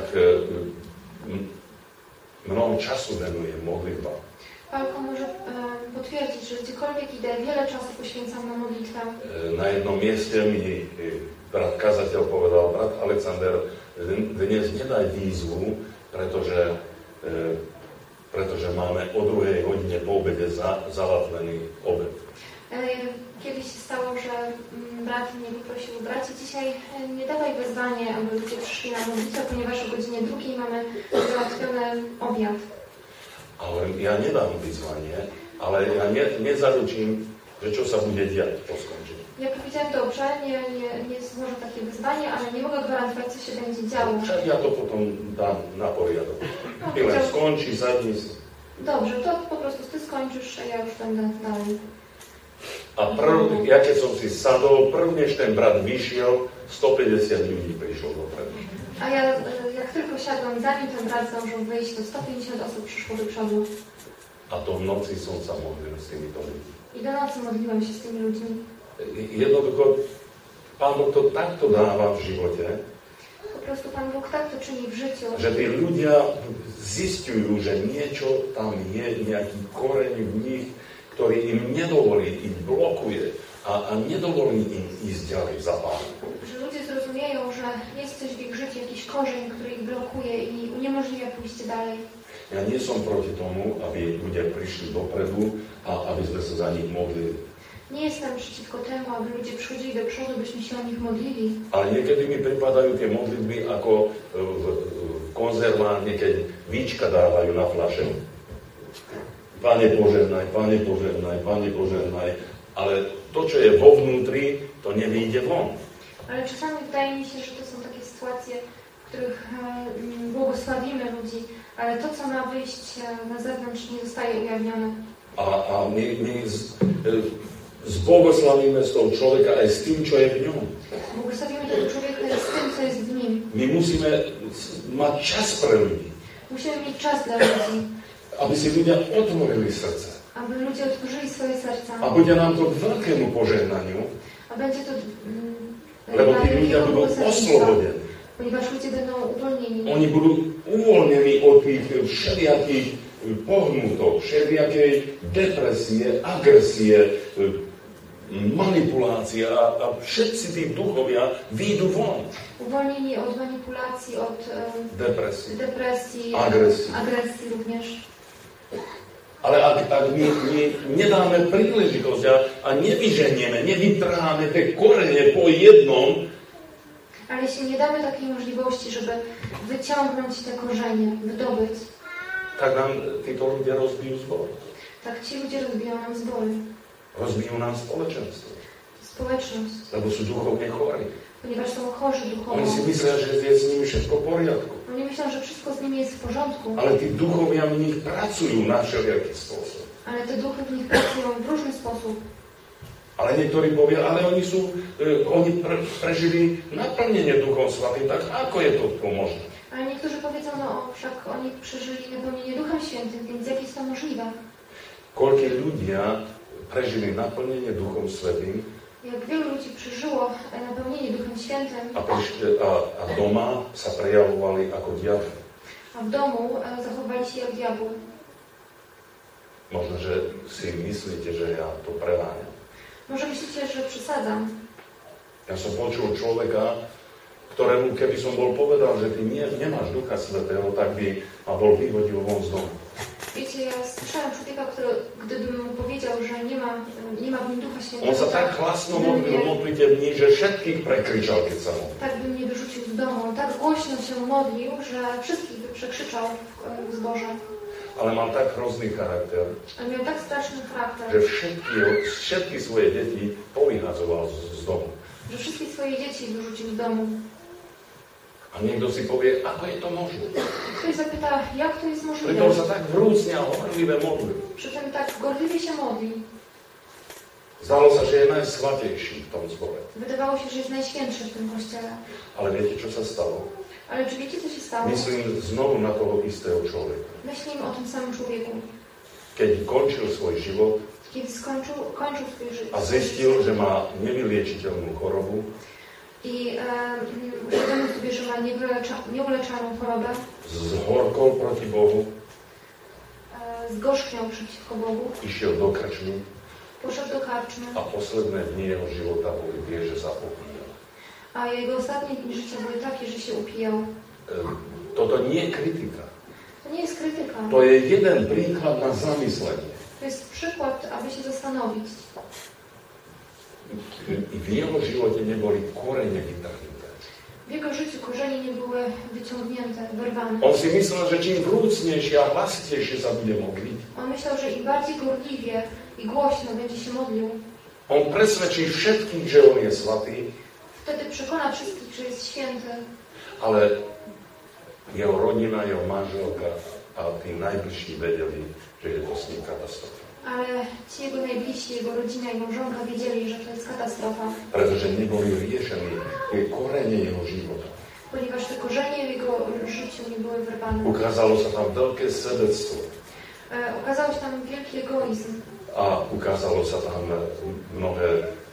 mnoho czasu venujem modlitbám. Pálko może e, potwierdzić, że gdziekolwiek idę, wiele czasu poświęcam na modlitwę. Na jednom mieste mi brat kazateľ povedal, brat Alexander, dnes nedaj výzvu, pretože, e, pretože máme o druhej hodine po obede za, zalatvený obed. E, kiedyś się stało, że m, brat mnie poprosił, bracie, dzisiaj nie dawaj wezwanie, aby ludzie przyszli na modlitwę, ponieważ o godzinie drugiej mamy załatwiony obiad. Ale ja nedám vyzvanie, ale ja ne, nezaručím, že čo sa bude diať po skončení. Ja powiedziałem, dobrze, nie, nie, nie złożę takie wyzwanie, ale nie mogę gwarantować, co się będzie działo. Však ja to potom dám na poriadok. No, Ty len skončí, sadni si. Dobrze, to po prostu ty skończysz, a ja już będę dalej. A prv, ja keď som si sadol, prv než ten brat vyšiel, stopäťdesiat ľudí prišlo dopredu. A ja, jak tylko siadłam, zanim ten brat zdążył wyjść, to sto pięćdziesiąt osób przyszło do przodu. A to v noci som sa modlil s týmito ľuďmi. I do nocy modliłem się z tymi ludźmi. Jednoducho, Pán Boh to takto dáva v živote, Po prostu Pan Bóg tak to czyni w życiu, že tí ľudia zistujú, že niečo tam je, nejaký koreň v nich, ktorý im nedovolí, ich blokuje a, a nedovolí im ísť ďalej za Pánom. że ludzie zrozumieją, że jest coś w ich życiu, jakiś korzeń, który ich blokuje i uniemożliwia pójście dalej. Ja nie som proti tomu, aby ľudia prišli dopredu a aby sme sa za nich modlili. Nie jestem przeciwko temu, aby ludzie przychodzili do przodu, byśmy się o nich modlili. Ale niekedy mi pripadajú tie modlitby ako v, v konzervárne, keď víčka dávajú na fľaše. Pane požehnaj, Pane požehnaj, Pane požehnaj. Ale to, čo je vo vnútri, to nevyjde von. Ale czasami wydaje mi się, że to są takie sytuacje, w których e, błogosławimy ludzi, ale to, co ma wyjść e, na zewnątrz, nie zostaje ujawnione. A, a my, my z, e, zbłogosławimy z toho človeka aj s tým, čo je v ňom. Błogosławimy tego człowieka z tym, co jest w nim. My musíme mať čas pre ľudí. Musimy mieć czas dla ludzi, Aby si ľudia otvorili srdce. aby ludzie otworzyli swoje serca. A bude nám to k veľkému požehnaniu, A będzie to mm, lebo tí dla ľudia wielkiego budú błogosławieństwa, oslobodení. ponieważ ludzie będą uwolnieni. Oni budú uvoľnení od tých všelijakých pohnutok, všelijakej depresie, agresie, manipulácie a, a všetci tí duchovia výjdu von. Uwolnieni od manipulacji, od um, Depresie. depresji, Agresji. agresji również. Ale ak, ak my, my nedáme príležitosť a, a nevyženieme, nevytrháme tie korene po jednom, Ale jeśli nie damy takiej możliwości, żeby wyciągnąć te korzenie, wydobyć, tak nám títo ľudia rozbijú zbor. tak ci ludzie rozbiją nam zbory, Rozbijú nám spoločenstvo. społeczność, Lebo sú duchovne chorí. ponieważ są chorzy duchowo. Oni si myslia, že je s nimi všetko v poriadku. Oni myślą, że wszystko z nimi jest w porządku, Ale tí duchovia v nich pracujú na všelijaký spôsob. ale te duchy w nich pracują w różny sposób. Ale niektorí povia, ale oni sú, e, oni pre, prežili naplnenie Duchom Svatým, tak ako je to, to možné? Ale niektórzy powiedzą, no wszak oni przeżyli napełnienie Duchem Świętym, więc jak jest to możliwe? Koľko ľudia prežili naplnenie Duchom Svätým Jak wielu ludzi przeżyło napełnienie Duchem Świętym, a, prišli, a, a doma sa prejavovali ako diabli. a v domu e, zachowali się jak diabły. Možno, že si myslíte, že ja to preváňam. Może myślicie, że przesadzam. Ja som počul človeka, ktorému keby som bol povedal, že ty nie, nemáš Ducha Svätého, tak by ma bol vyhodil von z domu. Wiecie, ja słyszałem człowieka, który, gdybym mu powiedział, że nie ma, nie ma w nim Ducha Świętego, On sa tak hlasno modlil modlitební, že všetkých prekričal, keď sa modlil. tak by mnie wyrzucił z domu. On tak głośno się modlił, że wszystkich by przekrzyczał w zborze. Ale mal tak hrozný charakter, On miał tak straszny že charakter, všetky, všetky svoje deti povyhazoval z, z domu. że wszystkie swoje dzieci wyrzucił z domu. A niekto si povie, ako je to možné? Ktoś zapyta, jak to jest możliwe? Pritom sa tak vrúcne a horlivé modlil. Przy czym tak gorliwie się modli. Zdalo sa, že je najsvatejší v tom zbore. Wydawało się, że jest najświętszy w tym kościele. Ale viete, čo sa stalo? Ale czy wiecie, co się stało? Myslím znovu na toho istého človeka. Myślimy o tym samym człowieku. Keď končil svoj život Kiedy skończył, kończył swój życie a zistil, že má nevyliečiteľnú chorobu, i e, uświadomił sobie, że ma niewylecza, nieuleczalną chorobę, z horkou proti Bohu, e, zgorzkniał przeciwko Bogu, išiel do krčmy poszedł do karczmy, a posledné dni jeho života boli tie, že sa opíjal. a jego ostatnie dni życia były takie, że się upijał. Toto nie je kritika. To nie jest krytyka. To je jeden príklad na zamyslenie. To jest przykład, aby się zastanowić. I v jeho živote neboli korene vytrhnuté. W jego życiu korzenie nie były wyciągnięte, wyrwane. On si myslel, že čím vrúcnejšie a hlasitejšie sa bude modliť, On myślał, że im bardziej gorliwie i głośno będzie się modlił, on presvedčí všetkých, že on je svatý, wtedy przekona wszystkich, że jest święty. ale jeho rodina, jeho manželka a tí najbližší vedeli, že je to s ním katastrofa. Ale ci jego najbliżsi, jego rodzina i małżonka wiedzieli, że to jest katastrofa, Pretože neboli riešení tie korene jeho života. ponieważ te korzenie w jego życiu nie były wyrwane. Ukázalo sa tam veľké sebectvo E, okazał się tam wielki egoizm a ukázalo sa tam mnohé,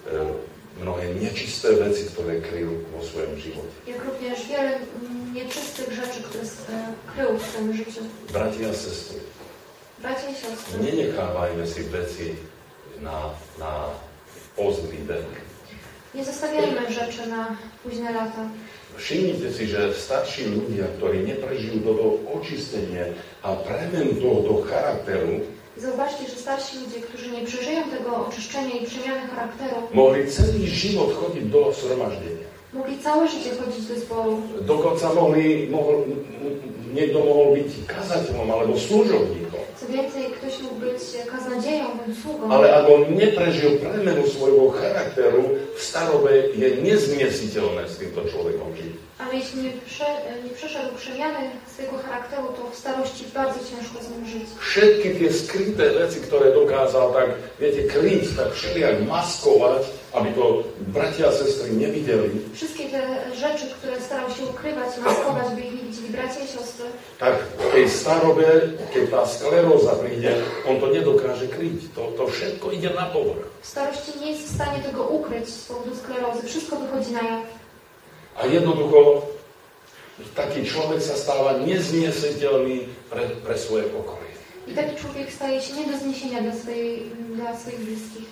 mnohé nečisté veci, ktoré kryl vo svojom živote. jak również wiele mm, nieczystych rzeczy, które e, krył w swoim życiu. Bratia a sestry, Bracia i siostry, nenechávajme si veci na, na pozdný vek. nie zostawiajmy rzeczy na późne lata. Všimnite si, že starší ľudia, ktorí neprežijú toto očistenie a premenu tohoto charakteru, Zauważcie, że starsi ludzie, którzy nie przeżyją tego oczyszczenia i przemiany charakteru, mohli celý život chodiť do zhromaždenia. mogli całe życie chodzić do zboru. Dokonca mohli, mohol, niekto mohol byť kazateľom alebo služobníkom. Co więcej, ktoś mógł być kaznodzieją bądź sługą. Ale ak on neprežil premenu svojho charakteru, v starobe je nezmiesiteľné s týmto človekom žiť. Ale jeśli nie, prze, nie przeszedł przemiany swojego charakteru, to w starości bardzo ciężko z nim żyć. Všetky tie skryté veci, ktoré dokázal tak, viete, kryť, tak všelijak maskovať, aby to bratia a sestry nevideli, Wszystkie te rzeczy, które starał się ukrywać, maskować, by ich nie widzieli bracia i siostry, tak v tej starobe, keď tá skleróza príde, on to nedokáže kryť. To, to všetko ide na povrch. w starości nie jest w stanie tego ukryć z powodu sklerozy. Wszystko wychodzi na jaw. A jednoducho, taký človek sa stáva nezniesiteľný pre, pre svoje okolie. I taki człowiek staje się nie do zniesienia dla, swojej, dla swoich bliskich.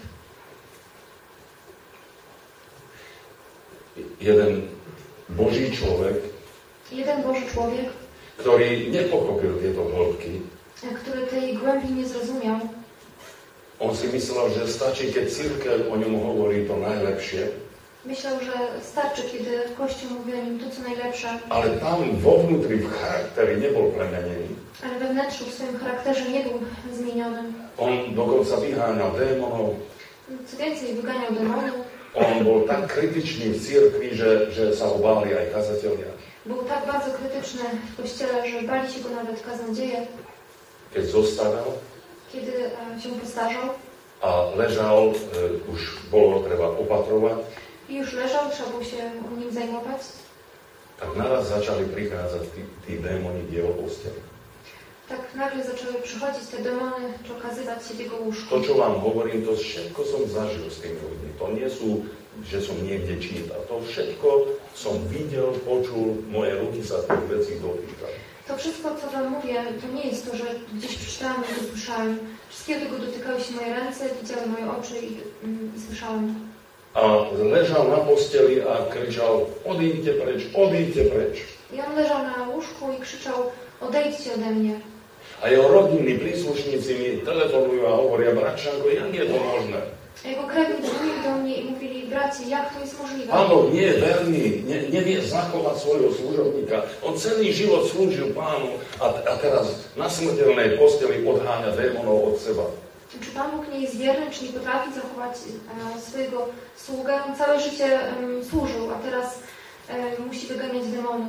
Jeden Boží človek, Jeden Boży człowiek, ktorý nepochopil tieto hĺbky, który tej głębi nie zrozumiał, on si myslel, že stačí, keď cirkev o ňom hovorí to najlepšie, myślał, że starczy, kiedy Kościół mówi o nim to, co najlepsze, ale tam vo vnútri, v charakteri nebol premenený. ale we wnętrzu, w swoim charakterze nie był zmienionym. On dokonca vyháňal démonov. Co więcej, wyganiał demony. On bol tak kritičný v cirkvi, že, že sa ho báli aj kazatelia. Był tak bardzo krytyczny w Kościele, że bali się go nawet kaznodzieje. Keď zostaral Kiedy e, się postarzał a ležal, e, už bolo treba opatrovať, i już leżał, trzeba było się nim zajmować, tak naraz začali prichádzať tí, tí démoni v jeho posteli. tak nagle zaczęły przychodzić te demony, czy okazywać się w jego łóżku. To, čo vám hovorím, to všetko som zažil s tými ľuďmi. To nie sú, že som niekde čítal. To všetko som videl, počul, moje ruky sa tých vecí dotýkali. To wszystko, co wam mówię, to nie jest to, że gdzieś przeczytałam i usłyszałem. Wszystkiego tego dotykały się moje ręce, widziały moje oczy i, mm, i słyszałem. A ležal na posteli a kričal, odíďte preč, odíďte preč. I on leżał na łóżku i krzyczał, odejdźcie ode mnie. A jeho rodinní príslušníci mi telefonujú a hovoria, bratčanko, jak je to možné? A jego krewni dzwonili do mnie i mówili, bracie, jak to jest możliwe? Pán Boh nie je verný, ne, nevie zachovať svojho služobníka. On celý život slúžil Pánu a, a teraz na smrteľnej posteli odháňa démonov od seba. Czy Pan Bóg nie jest wierny, czy nie potrafi zachować e, swojego sługę? On całe życie e, służył, a teraz e, musi wyganiać demony.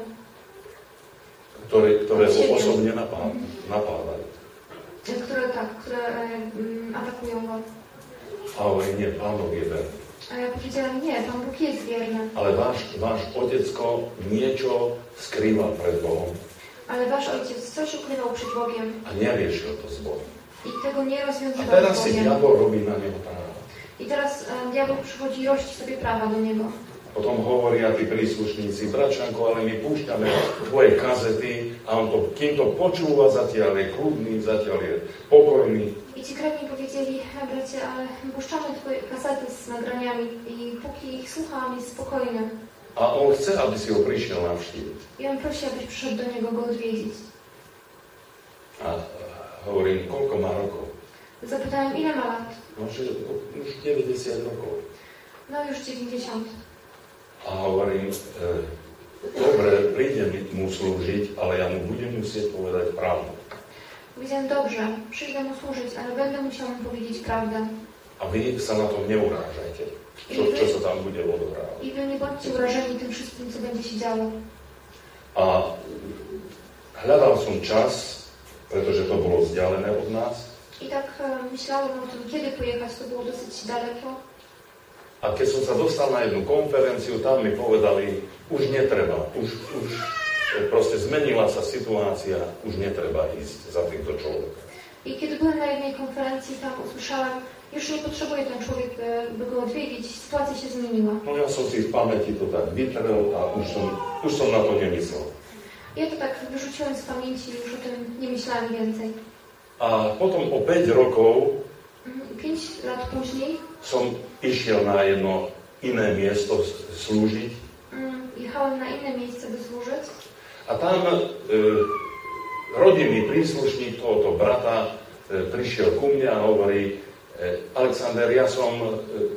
Ktoré, ktoré ho osobne napádajú. Które tak, które e, m, atakują go. Ale nie, Pán Boh je verný. A ja powiedziałam, nie, Pan Bóg jest wierny. Ale váš, váš otecko niečo skrýva pred Bohom. Ale wasz ojciec coś ukrywał przed Bogiem. A neriešil to s Bohom. I tego nie A rozwiązywał teraz z si Bogiem. diabol robí na neho právo. I teraz e, diabeł przychodzi i rości sobie prawa do niego. Potom hovoria tí príslušníci, bračanko, ale my púšťame tvoje kazety a on to, kým to počúva, zatiaľ je kľudný, zatiaľ je pokojný. I ci krewni powiedzieli, bracie, ale puszczamy twoje kasety z nagraniami i póki ich słucham, jest spokojny. A on chce, aby si ho prišiel navštíviť. I on prosi, abyś przyszedł do niego go odwiedzić. A hovorím, koľko má rokov? Zapytałem, ile ma lat? No, že už deväťdesiat rokov. No już dziewięćdziesiąt. A hovorím, e, dobre, prídem mu slúžiť, ale ja mu budem musieť povedať pravdu. Powiedziałem, dobrze, przyjdę mu służyć, ale będę musiał mu powiedzieć prawdę. A vy sa na to neurážajte, čo, čo sa tam bude odohrávať. I wy nie bądźcie urażeni tym wszystkim, co będzie się działo. A hľadal som čas, pretože to bolo vzdialené od nás. I tak e, myślałem o tym, kiedy pojechać, to było dosyć daleko. A keď som sa dostal na jednu konferenciu, tam mi povedali, už netreba, už, už proste zmenila sa situácia, už netreba ísť za týmto človekom. I kiedy byłem na jednej konferencji, tam usłyszałem, już nie potrzebuje ten człowiek, e, by go odwiedzić, sytuacja się zmieniła. No ja som si v pamäti to tak vytrel a už som, už som na to nemyslel. Ja to tak wyrzuciłem z pamięci, już o tym nie myślałem więcej. A potom o päť rokov Pięć lat później som išiel na jedno iné miesto slúžiť. mm, jechałem na inne miejsce, by służyć. A tam e, rodinný príslušník tohoto brata e, prišiel ku mne a hovorí, e, Alexander, ja som, e,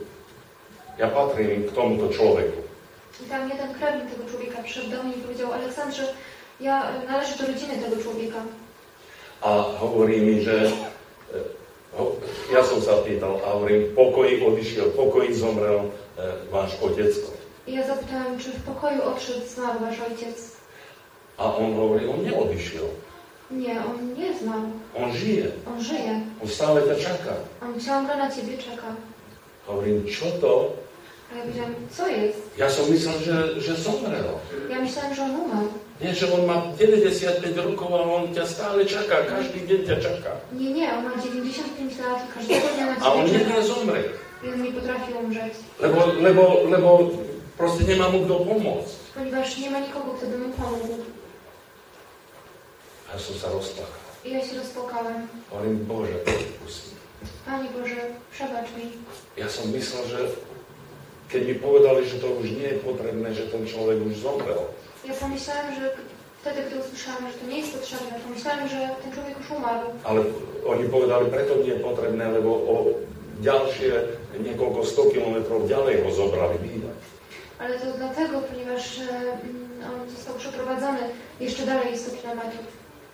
ja patrím k tomuto človeku. I tam jeden krewny tego człowieka przyszedł do mnie i powiedział, Aleksandrze, ja należę do rodziny tego człowieka. A hovorí mi, že e, ja som sa pýtal a hovorím, pokoji odišiel, pokoji zomrel e, váš otecko. I ja zapytałem, czy w pokoju odszedł, zmarł wasz ojciec. A on hovorí, on neodišiel. Nie, on nie zmarł. On žije. On żyje. On stále ťa čaká. On ciągle na ciebie czeka. Hovorím, čo to? A ja powiedziałam, co jest? Ja som myslel, že, že zomrel. Ja myślałem, że on umarł. Nie, že on má deväťdesiatpäť rokov a on ťa stále čaká, každý deň ťa čaká. Nie, nie, on ma dziewięćdziesiąt pięć lat i każdego dnia na A on ciebie nevie czeka. zomrieť. I on nie potrafi umrzeć. Lebo, lebo, lebo proste nemá mu kto pomôcť. Ponieważ nie ma nikogo, kto by mu pomógł. A ja som sa rozplakal. I ja się rozpłakałem. Hovorím, Bože, odpust mi. Panie Boże, przebacz mi. Ja som myslel, že keď mi povedali, že to už nie je potrebné, že ten človek už zomrel. Ja sam myślałem, że wtedy, gdy usłyszałem, że to nie jest potrzebne, to myślałem, że ten człowiek już umarł. Ale oni povedali, preto nie je potrebné, lebo o ďalšie niekoľko sto kilometrov ďalej ho zobrali bývať. Ale to dlatego, ponieważ e, on został przeprowadzony jeszcze dalej sto kilometrów.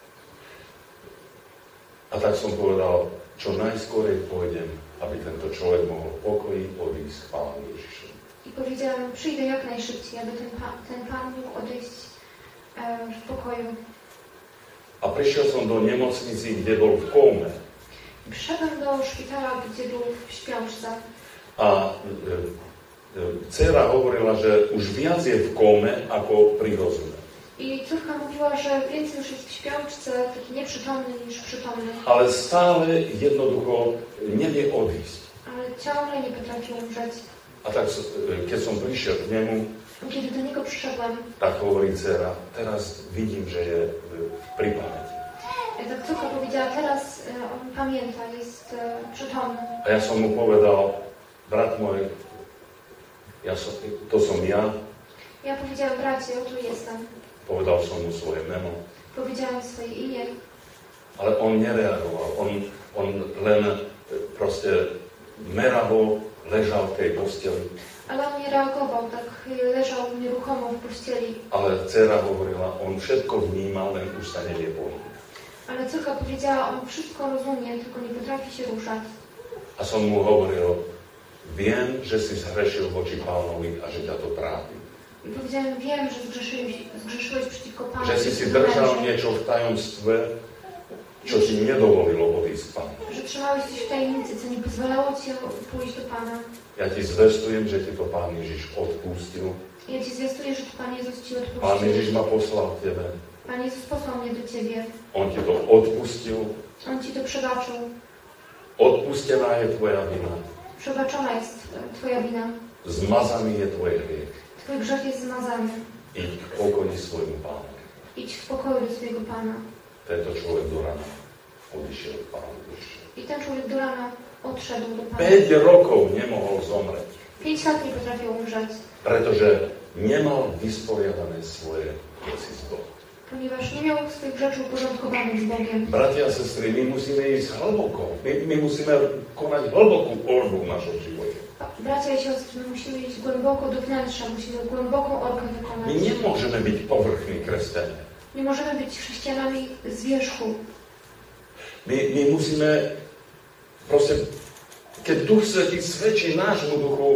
A tak som povedal, čo najskôr pôjdem, aby tento človek mohol v pokoji odísť k Pánu Ježišovi. I powiedziałem, przyjdę jak najszybciej, aby ten pan, ten pan mógł odejść e, w pokoju. A prišiel som do nemocnici, kde bol v kóme. Przyszedłem do szpitala, gdzie był w śpiączce. A e, e, dcera hovorila, že už viac je v kóme ako pri rozume. I córka mówiła, że więcej już jest w śpiączce, taki nieprzytomny niż przytomny. Ale stále jednoducho nevie odísť. Ale ciągle nie potrafi umrzeć. A tak, keď som prišiel k nemu, Kiedy do niego przyszedłem, tak hovorí dcera, teraz vidím, že je pri pamäti. tak córka powiedziała, teraz e, on pamięta, jest e, przytomny. A ja som mu povedal, brat môj, ja som, to som ja, Ja powiedziałem, bracie, oto jestem. povedal som mu svoje meno. Powiedziałem swoje imię. A Ale on nereagoval. On, on len proste meravo ležal v tej posteli. Ale on nie reagował, tak leżał nieruchomo w pościeli. Ale dcera hovorila, on všetko vnímal, len už sa nevie pohybiť. Ale córka powiedziała, on wszystko rozumie, tylko nie potrafi się ruszać. A som mu hovoril, viem, že si zhrešil voči Pánovi a že ťa to trápi. I powiedziałem, wiem, że zgrzeszyłeś, zgrzeszyłeś przeciwko Panu. Že si si držal niečo v tajomstve, čo ti nedovolilo odísť k Pánu. Że trzymałeś coś w tajemnicy, co nie pozwalało ci pójść do Pana. Ja ti zvestujem, že ti to Pán Ježiš odpustil. Ja ci zwiastuję, że to Pan Jezus ci odpuścił. Pán Ježiš ma poslal k tebe. Pan Jezus posłał mnie do ciebie. On ti to odpustil. On ci to przebaczył. Odpustená je tvoja vina. Przebaczona jest twoja wina. Zmazaný je tvoj hriech. Twój grzech jest zmazany. Iď k pokoji svojmu Pánu. Idź w pokoju do swojego Pana. Tento človek do rana odišiel k Pánu Ježišovi. I ten człowiek do rana odszedł do Pana. päť rokov nemohol zomrieť, Pięć lat nie potrafił umrzeć, pretože nemal vysporiadané svoje veci s Bohom. ponieważ nie miał swoich rzeczy uporządkowanych z Bogiem. Bratia a sestry, my musíme ísť hlboko. My, my musíme konať hlbokú orbu v našom živote. Bracia i siostry, my musimy iść głęboko do wnętrza, musimy głęboką orkę My wykonać. nemôžeme byť povrchní kresťania. Nie możemy być chrześcijanami z wierzchu. My, my musíme proste, keď Duch Svätý svedčí nášmu duchu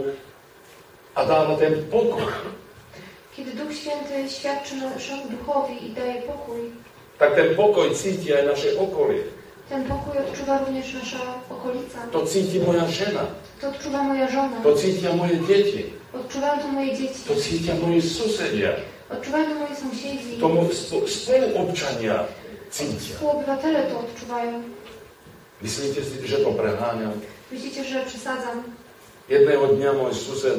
a dáva ten pokoj, Kiedy Duch Święty świadczy naszemu duchowi i daje pokój, tak ten pokoj cíti aj naše okolie. ten pokój odczuwa również nasza okolica. To cíti moja žena, To odczuwa moja żona. to cítia moje deti, Odczuwają to moje dzieci. to cítia moji susedia, Odczuwają to moi sąsiedzi. to mo- spo- spoluobčania cítia. Współobywatele to odczuwają. Myslíte si, že to preháňam? Myślicie, że przesadzam? Jedného dňa môj sused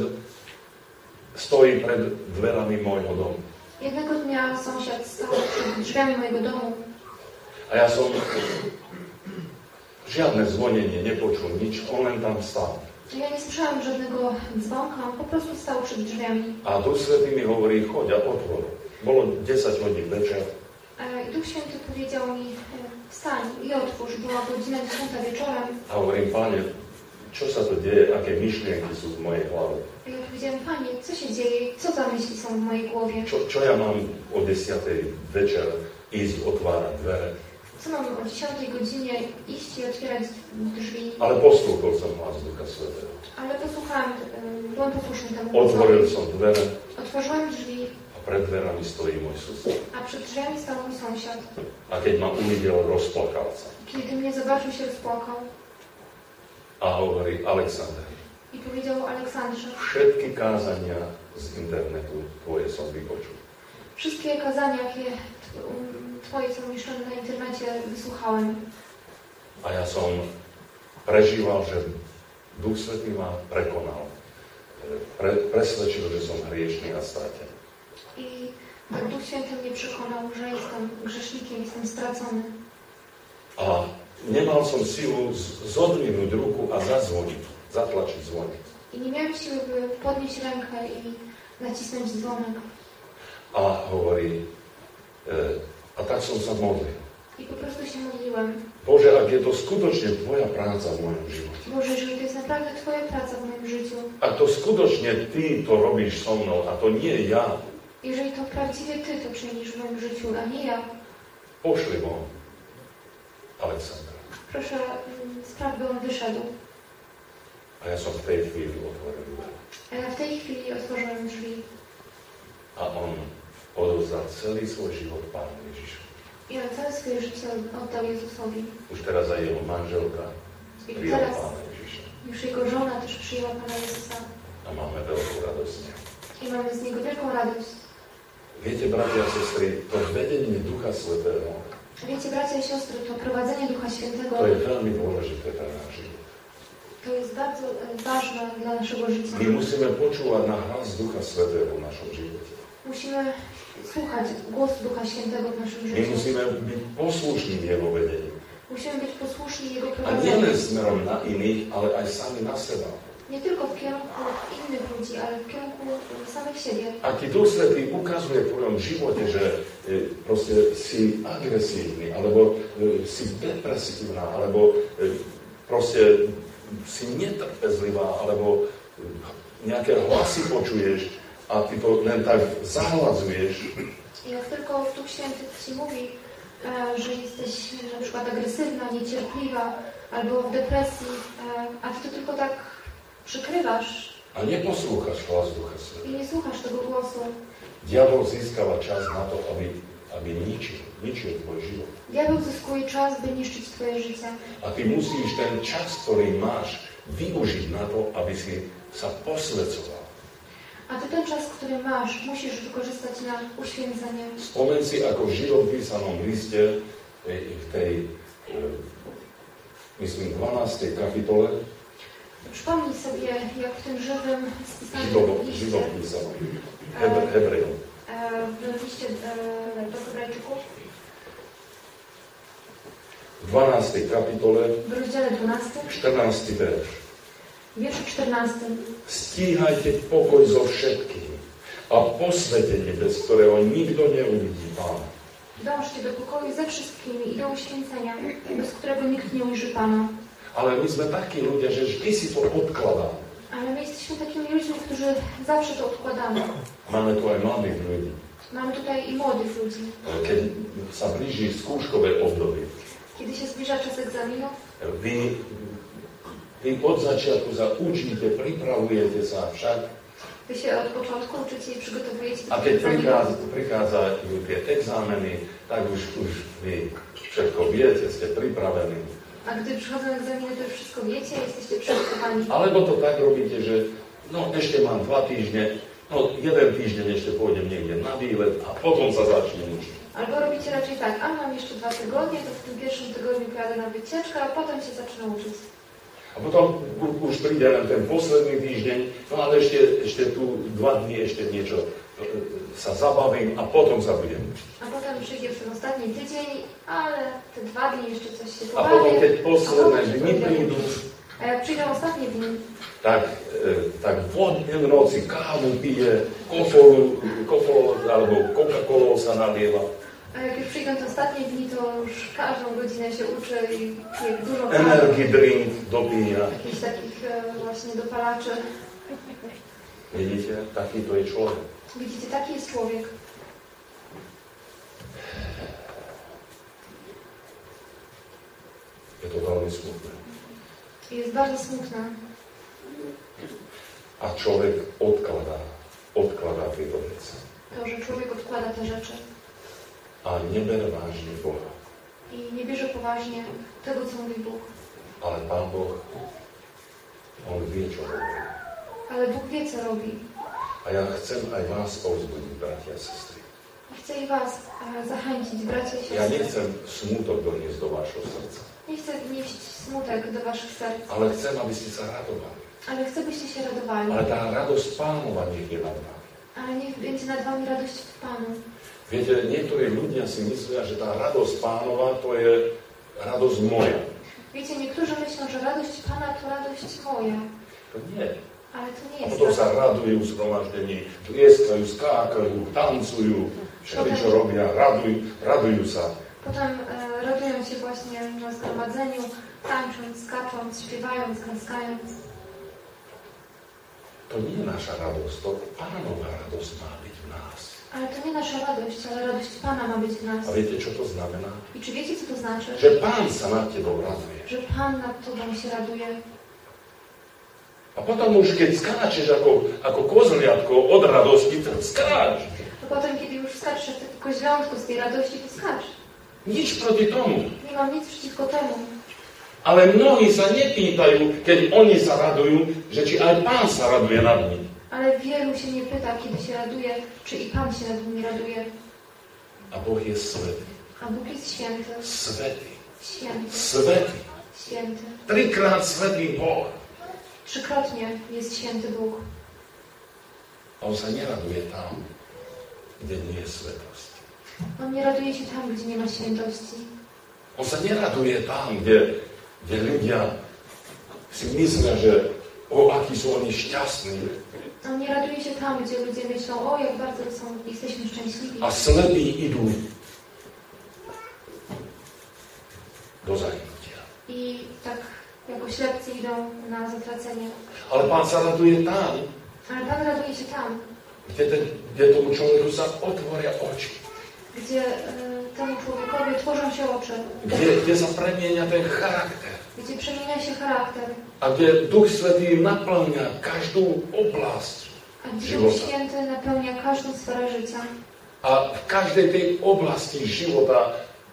stojí pred dverami môjho domu. Jednego dnia sąsiad stał przed drzwiami mojego domu. A ja som žiadne zvonenie nepočul, nič, on len tam stál. Ja nie słyszałam żadnego dzwonka, on po prostu stał przed drzwiami. A Duch Svätý mi hovorí, choď a otvor. Bolo desať hodín večer. I Duch Święty powiedział mi, wstań i otwórz. Była godzina dziesiąta wieczorem. A hovorím, Pane, čo sa to deje, aké myšlienky sú v mojej hlave? I ja powiedziałem, Panie, co się dzieje? Co za myśli są w mojej głowie? Čo, čo ja mám o desiatej večer ísť otvárať dvere? Co mam o dziesiątej godzinie iść i otwierać drzwi? Ale poslúchol som hlas Ducha Svätého. Ale posłuchałam, y, byłam posłuszny temu Otvoril głosowi. som dvere Otworzyłam drzwi, a pred dverami stojí môj sused. a przed drzwiami stał mój sąsiad. A keď ma uvidel, rozplakal sa. Kiedy mnie zobaczył, się rozpłakał A hovorí, Alexander, i powiedział, Aleksandrze, všetky kázania z internetu tvoje som vypočul. wszystkie kazania, jakie tw- um, Twoje są umieszczone na internecie, wysłuchałem. A ja som prežíval, že Duch Svätý ma prekonal. Pre, presvedčil, že som hriešný a stratený. I tak Duch Święty mnie przekonał, że jestem grzesznikiem, jestem stracony. A nemal som silu z- zodvihnúť ruku a zazvoniť, zatlačiť zvonik. I nie miałem siły, by podnieść rękę i nacisnąć dzwonek. A hovorí, e, a tak som sa modlil. I po prostu się modliłem. Bože, ak je to skutočne tvoja práca v mojom živote, Boże, jeżeli to jest naprawdę Twoja praca w moim życiu, ak to skutočne Ty to robíš so mnou, a to nie ja, jeżeli to prawdziwie Ty to czynisz w moim życiu, a nie ja, pošli von Aleksandra. proszę, mm, spraw, by on wyszedł. A ja som v tej chvíli otvoril dvere. A ja w tej chwili otworzyłem drzwi A on odovzdal celý svoj život Pánu Ježišu. i on całe swoje życie oddał Jezusowi. Už teraz aj jeho manželka I prijala teraz Pána Ježiša. już jego żona też przyjęła Pana Jezusa. A máme veľkú radosť. I mamy z niego wielką radość. Viete, bratia a sestry, to vedenie Ducha Svätého, Wiecie, bracia i siostry, to prowadzenie Ducha Świętego to je veľmi dôležité pre náš život. to jest bardzo e, ważne dla naszego życia. My musíme počúvať na hlas Ducha Svätého v našom živote. Musimy słuchać głosu Ducha Świętego w naszym My życiu. musíme byť poslušní v Jeho vedení. Musimy być posłuszni Jego A prowadzeniu. nielen smerom na iných, ale aj sami na seba. Nie tylko w kierunku innych ludzi, ale w kierunku samych siebie. A ti Duch Svätý ukazuje v tvojom živote, že e, proste si agresívny, alebo e, si depresívna, alebo e, proste si netrpezlivá, alebo e, nejaké hlasy počuješ a ty to len tak zahľadzuješ. Jak tylko Duch Święty ci mówi, e, że jesteś na przykład agresywna, niecierpliwa, albo w depresji, e, a ty to tylko tak przykrywasz. A neposlúchaš hlas Ducha Svätého. I nie słuchasz tego głosu. Diabol získava čas na to, aby, aby ničil, ničil tvoj život. Diabeł zyskuje czas, by niszczyć twoje życie. A ty musíš ten čas, ktorý máš, využiť na to, aby si sa posvedcoval. A ty ten czas, który masz, musisz wykorzystać na uświęcenie. Spomeň si, ako v životpísanom liste v tej, myslím, dvanástej kapitole, Przypomnij sobie, jak w tym żywym spisanym liście, životpísanom, Hebre, Hebrejom. w liście do Hebrajczyków, V dvanástej kapitole, w rozdziale dwunastym, štrnásty verš. w wierszu czternastym. Stíhajte pokoj so všetkým a posvetenie, bez ktorého nikto neuvidí Pána. Dążcie do pokoju ze wszystkimi i do uświęcenia, bez którego nikt nie ujrzy Pana. Ale my sme takí ľudia, že vždy si to odkladáme. Ale my jesteśmy takimi ludźmi, którzy zawsze to odkładamy. Máme tu aj mladých ľudí. Mamy tutaj i młodych ludzi. Keď sa blíži skúškové obdobie, Kiedy się zbliża czas egzaminu, vy, vy od začiatku sa učíte, pripravujete sa však. wy się od początku uczycie i przygotowujecie do A keď egzaminu. prichádzajú prichádzajú tie exámeny, tak už, už vy všetko viete, ste pripravení. A gdy przychodzą egzaminy, to już wszystko wiecie, jesteście przygotowani. Alebo to tak robíte, že no ešte mám dva týždne, no jeden týždeň ešte pôjdem niekde na výlet a potom sa začnem učiť. Albo robicie raczej tak, a mam jeszcze dwa tygodnie, to w tym pierwszym tygodniu pojadę na wycieczkę, a potem się zacznę uczyć. A potom už príde len ten posledný týždeň, no ale ešte, ešte tu dva dni ešte niečo sa zabavím a potom sa budem učiť. A potem przyjdzie ten ostatni tydzień, ale te dwa dni jeszcze coś się A potom, pobawię. keď posledné a potem dni się prídu, A jak przyjdą ostatnie dni, tak, tak vodne v noci kávu pije, kofolu, kofolu alebo Coca-Colou sa nalieva. a jak już przyjdą te ostatnie dni, to już każdą godzinę się uczy i pije dużo kawy, Energy drink dopíja. jakichś takich e, właśnie dopalaczy. Vidíte, taký to je človek. Widzicie, taki jest człowiek. Je to veľmi smutné. Jest bardzo smutne. A človek odkladá, odkladá tieto veci. To, że człowiek odkłada te rzeczy A neber vážne Boha. i nie bierze poważnie tego, co mówi Bóg. Ale Pán Boh, On vie, čo robí. Ale Bóg wie, co robi. A ja chcem aj vás povzbudiť, bratia a sestry. I chcę i was e, zachęcić, bracia i Ja siostry. nechcem smutok doniesť do vášho srdca. Nie chcę wnieść smutek do waszych serc, Ale chcem, aby ste sa radovali. ale chcę, byście się radowali. Ale tá radosť Pánova nech je nad vami. Ale niech będzie nad wami radość w Panu. Viete, niektorí ľudia si myslia, že tá radosť Pánova to je radosť moja. Wiecie, niektórzy myślą, że radość Pana to radość moja. To nie. Ale to nie A jest potom tak. sa radujú v zhromaždení, tlieskajú, skákajú, tancujú, všetko, čo robia, radujú, radujú sa. Potem e, radują się właśnie na zgromadzeniu, tańcząc, skacząc, śpiewając, klaskając. To nie je naša radosť, to Pánova radosť má byť v nás. Ale to nie nasza radość, ale radość Pana ma być w nas. A viete, čo to znamená? I czy wiecie, co to znaczy? Že Pán sa nad tebou raduje. Że Pan nad Tobą się raduje. A potom už keď skáčeš ako, ako kozliatko od radosti, tak skáč. A potem, kiedy już skaczesz jak taki koźlątko z tej radości, to skacz. Nič proti tomu. Nie mam nic przeciwko temu. Ale mnohí sa nepýtajú, keď oni sa radujú, že či aj Pán sa raduje nad nimi. Ale wielu się nie pyta, kiedy się raduje, czy i Pan się nad nimi raduje. A Boh je svätý. A Bóg jest święty. Svätý. Święty. Svätý. Święty. Trikrát svätý Boh. Trzykrotnie jest święty Bóg. A on sa neraduje tam, kde nie je svetosť. On nie raduje się tam, gdzie nie ma świętości. On sa neraduje tam, kde, kde ľudia si myslia, že o akí sú oni šťastní. On nie raduje się tam, gdzie ludzie myślą, o jak bardzo są, jesteśmy szczęśliwi. A slepí idú do zahnutia. I tak jako ślepcy idą na zatracenie. Ale Pán sa raduje tam, Ale Pan raduje się tam, kde, ten, kde tomu človeku sa otvoria oči. gdzie y, temu człowiekowi tworzą się oczy. Kde, kde sa premienia ten charakter. Gdzie przemienia się charakter. A kde Duch Svätý naplňa každú oblasť A gdzie života. Duch Święty napełnia każdą sferę życia. A v každej tej oblasti života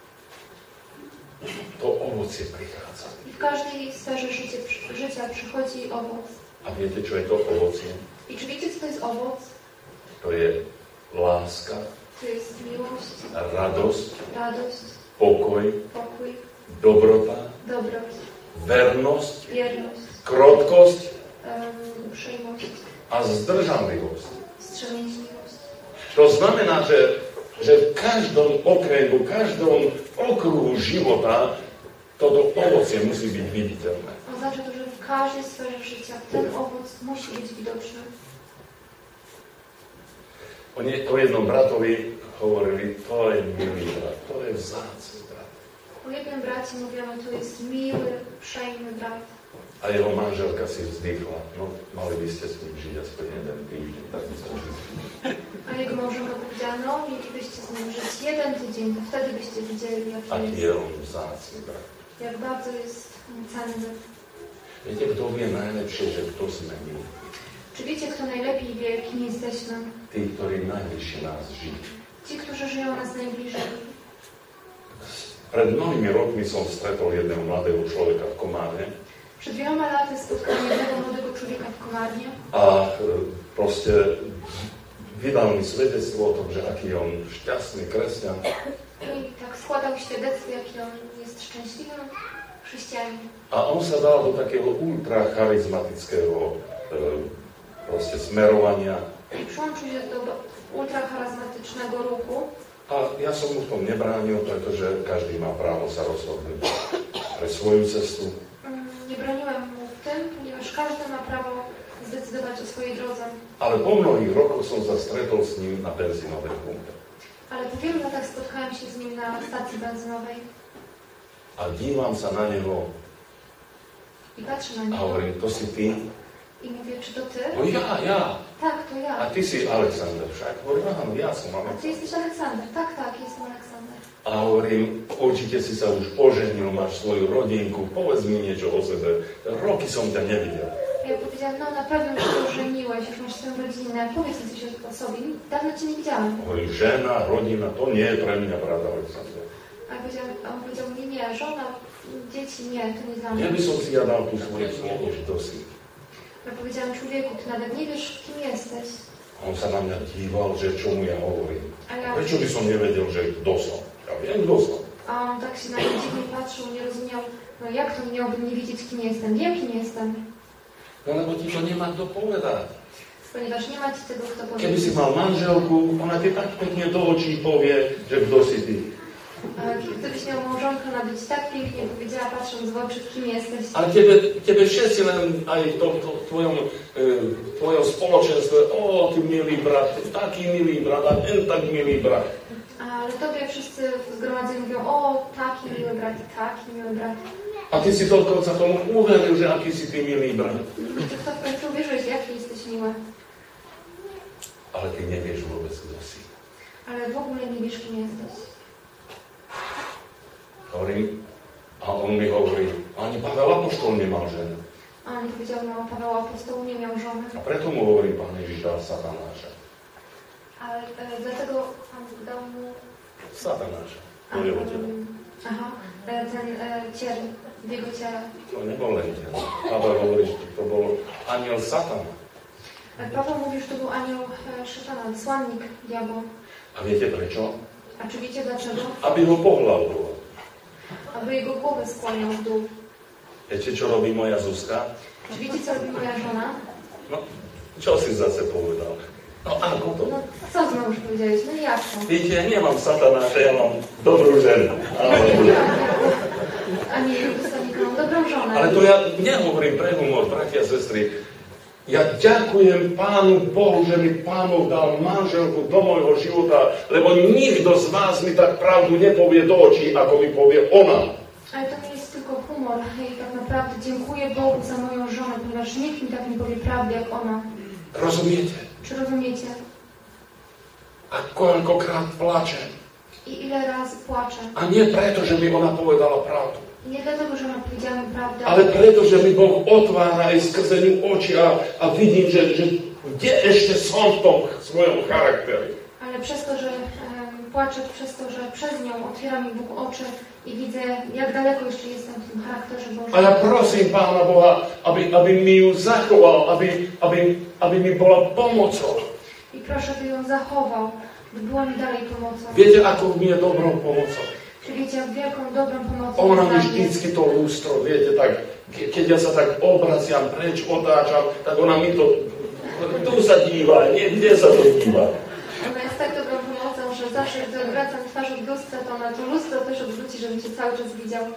to ovocie prichádza. I w każdej sferze życia, życia przychodzi owoc. A viete, čo je to ovocie? I czy wiecie, co to jest owoc? To je láska, To jest miłość, radosť, radość, pokoj, pokój, dobrota, dobroć, vernosť, wierność, krotkosť um, uprzejmość, a zdržanlivosť. wstrzemięźliwość. To znamená, že, že v každom okręgu, v každom okruhu života toto ovocie musí byť viditeľné. Oznacza to, że w każdej sferze życia ten owoc musi być widoczny. Oni o jednom bratovi hovorili, to je milý brat, to je vzácny brat. O jednym bracie mówiono, to jest miły, uprzejmy brat. A jeho manželka si vzdychla, no mali by ste s ním žiť aspoň jeden týždeň, tak by sa žiť. A jego małżonka powiedziała, no mielibyście z nim żyć jeden tydzień, to wtedy byście widzieli, jak Aký jest, je on vzácny brat. jak bardzo jest cenny. Viete, kto vie najlepšie, že kto sme my? Czy wiecie, kto najlepiej wie, kim jesteśmy? Tí, ktorí najbližšie nás žijú. Ci, którzy żyją nas najbliżej. Pred mnohými rokmi som stretol jedného mladého človeka v Komárne. Przed wieloma laty spotkałem jednego młodego człowieka w Komárnie. A proste vydal mi svedectvo o tom, že aký je on šťastný kresťan. I tak składał świadectwo, jaki on jest szczęśliwym chrześcijaninem. A on sa dal do takého ultracharizmatického e, proste smerovania. I przyłączył się do ultracharyzmatycznego ruchu. A ja som mu v tom nebránil, pretože každý má právo sa rozhodnúť pre svoju cestu. Nie broniłem mu w tym, ponieważ każdy ma prawo zdecydować o swojej drodze. Ale po mnohých rokoch som sa stretol s ním na benzínovej pumpe. Ale po wielu latach spotkałem się z nim na stacji benzynowej A dívam sa na neho i patrzę na a niego hovorím, to si ty? i mówię, czy to ty? No ja, ja. Tak, to A ja. ty si Alexander však? Hovorím, áno, ja som A ty Alexander. jesteś Aleksander? Tak, tak, jestem Aleksander. A hovorím, určite si sa už oženil, máš svoju rodinku, povedz mi niečo o sebe. Roky som ťa nevidel. Ja powiedziałam, no na pewno już się ożeniłeś, już masz swoją rodzinę, powiedz mi coś o sobie, dawno cię nie widziałam. Hovorím, žena, rodina, to nie je pre mňa, brat Alexander. A, powiedział, a on powiedział, nie, nie, żona, dzieci, nie, to nie dla Ja mnie. by som si ja dal tú svoju slovo, že to si. Ja powiedziałam, człowieku, ty nawet nie wiesz, kim jesteś. A on sa na mňa díval, že čo mu ja hovorím. A ja, Prečo by som nevedel, že kto som? Ja viem, kto som. a on tak się na mnie dziwnie patrzył, nie rozumiał, no jak to miałbym nie wiedzieć, kim jestem? Wiem, kim jestem, No lebo ti to nemá kto povedať. ponieważ nie ma ci tego, kto Keby si powiedzieć. mal manželku, ona ti tak pekne do očí povie, že kto si ty. A gdybyś miał małżonkę, ona by ci tak pięknie powiedziała, patrząc w oczy, kim jesteś. Ale tebe, tebe všetci len aj v tom, to, tvojom, e, tvojom spoločenstve, o, ty milý brat, taký milý brat, a ten tak milý brat. Ale tobie wszyscy w zgromadzeniu mówią, o, taki miły brat, taki miły brat. A ty si dokonca tomu uveril, že aký si ty milý brat. I ty to w końcu uwierzyłeś, jaki jesteś miły. Ale ty nevieš vôbec, kto si. Ale w ogóle nie wiesz, kim jesteś. Hovorím, a on mi hovorí, ani Pavel Apoštol nemal ženu. A on powiedział, no Paweł Apostoł nie miał żony. A preto mu hovorí, Pán Ježiš dal Satanáša. Ale e, dlatego Pan Bóg dał mu... Satanáša. A, To je od teba. um, aha, e, ten e, ciel w jego ciele. To nebol len ten. Pavel hovorí, že to bol aniel Satana. E, Paweł mówi, że to był anioł e, szatana, wysłannik diabła. A viete prečo? A czy wiecie dlaczego? Aby ho pohľal dole. Aby jego głowę skłaniał w dół. Viete, čo robí moja Zuzka? Czy wiecie, co robi moja żona? No, čo si zase povedal? No ako to? No, co znowu już powiedziałeś? No i jak to? Viete, ja nemám Satanáša, ja mám dobrú ženu. Ja nie, nie mam diabła, ani jego wysłannika, mam dobrą dobrą żonę. Ale to ja nehovorím pre humor, bratia a sestry. Ja ďakujem Pánu Bohu, že mi Pánov dal manželku do môjho života, lebo nikto z vás mi tak pravdu nepovie do očí, ako mi povie ona. Ale to nie jest tylko humor. I tak naprawdę dziękuję Bogu za moją żonę, ponieważ nikt mi tak nie powie prawdy jak ona. Rozumiete? Czy rozumiecie? A koľkokrát plačem. I ile razy płaczę. A nie preto, že mi ona povedala pravdu. Nie dlatego, że ona powiedziała mi prawdę. Ale preto, že mi Boh otvára aj skrze ňu oči a, a vidím, že, že kde ešte som v tom svojom charakteru. Ale przez to, że um, płaczę, przez to, że przez nią otwiera mi Bóg oczy i widzę, jak daleko jeszcze jestem w tym charakterze Bożym. A ja prosím Pána Boha, aby, aby mi ju zachoval, aby, aby, aby mi bola pomocou. I proszę, by ją zachował, by była mi dalej pomocą. Viete, ako mi je dobrou pomocou? Czy wiecie, jak wielką, dobrą pomocą Ona mi jest dla mnie? vždycky to lustro, viete, tak, ke- keď ja sa tak obraciam preč, otáčam, tak ona mi to, tu sa díva, nie, kde sa to díva. Ona jest tak dobrą pomocą, że zawsze, gdy odwracam twarz od lustra, to ona to lustro też odwróci, żebym cię cały czas widział.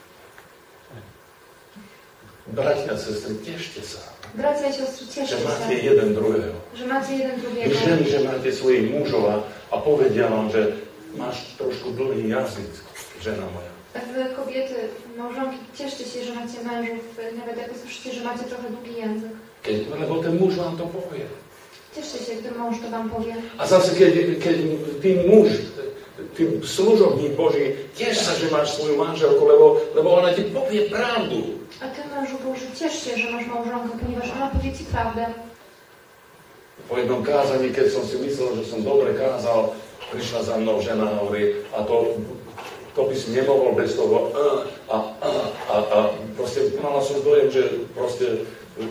Bratia a sestry, tešte sa, Bracia i siostry, cieszcie že máte się, jeden druhého. że macie jeden Vy drugiego. ženy, že máte svojich mužov a, a povedia vám, že máš trošku dlhý jazyk, žena moja. Tak wy kobiety, małżonki, cieszcie się, że macie mężów, nawet jak usłyszycie, że macie trochę długi język. Keď, lebo ten muž vám to povie. Cieszcie się, gdy mąż to wam powie. A zase, keď, keď ty muž, ty služobník Boží, tiež sa, že máš svoju manželku, lebo, lebo ona ti povie pravdu. A ty, mężu Boży, ciesz się, że masz małżonkę, ponieważ ona powie ci prawdę. Po jednom kázaní, keď som si myslel, že som dobre kázal, prišla za mnou žena a hovorí, a to, to by si nemohol bez toho a, a, a, a, a proste mala som dojem, že proste,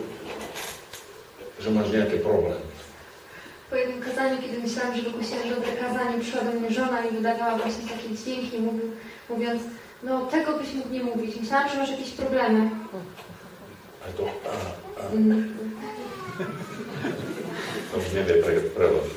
že máš nejaké problémy. Po jednym kazaniu, kiedy myślałam, że wygłosiłam dobre kazanie, przyszła do mnie żona i wydawała właśnie takie dźwięki, mówi, mówiąc, no tego byś mógł nie mówić. Myślałam, że masz jakieś problemy. A to a, a. Mm. To už nevie pre, preložiť.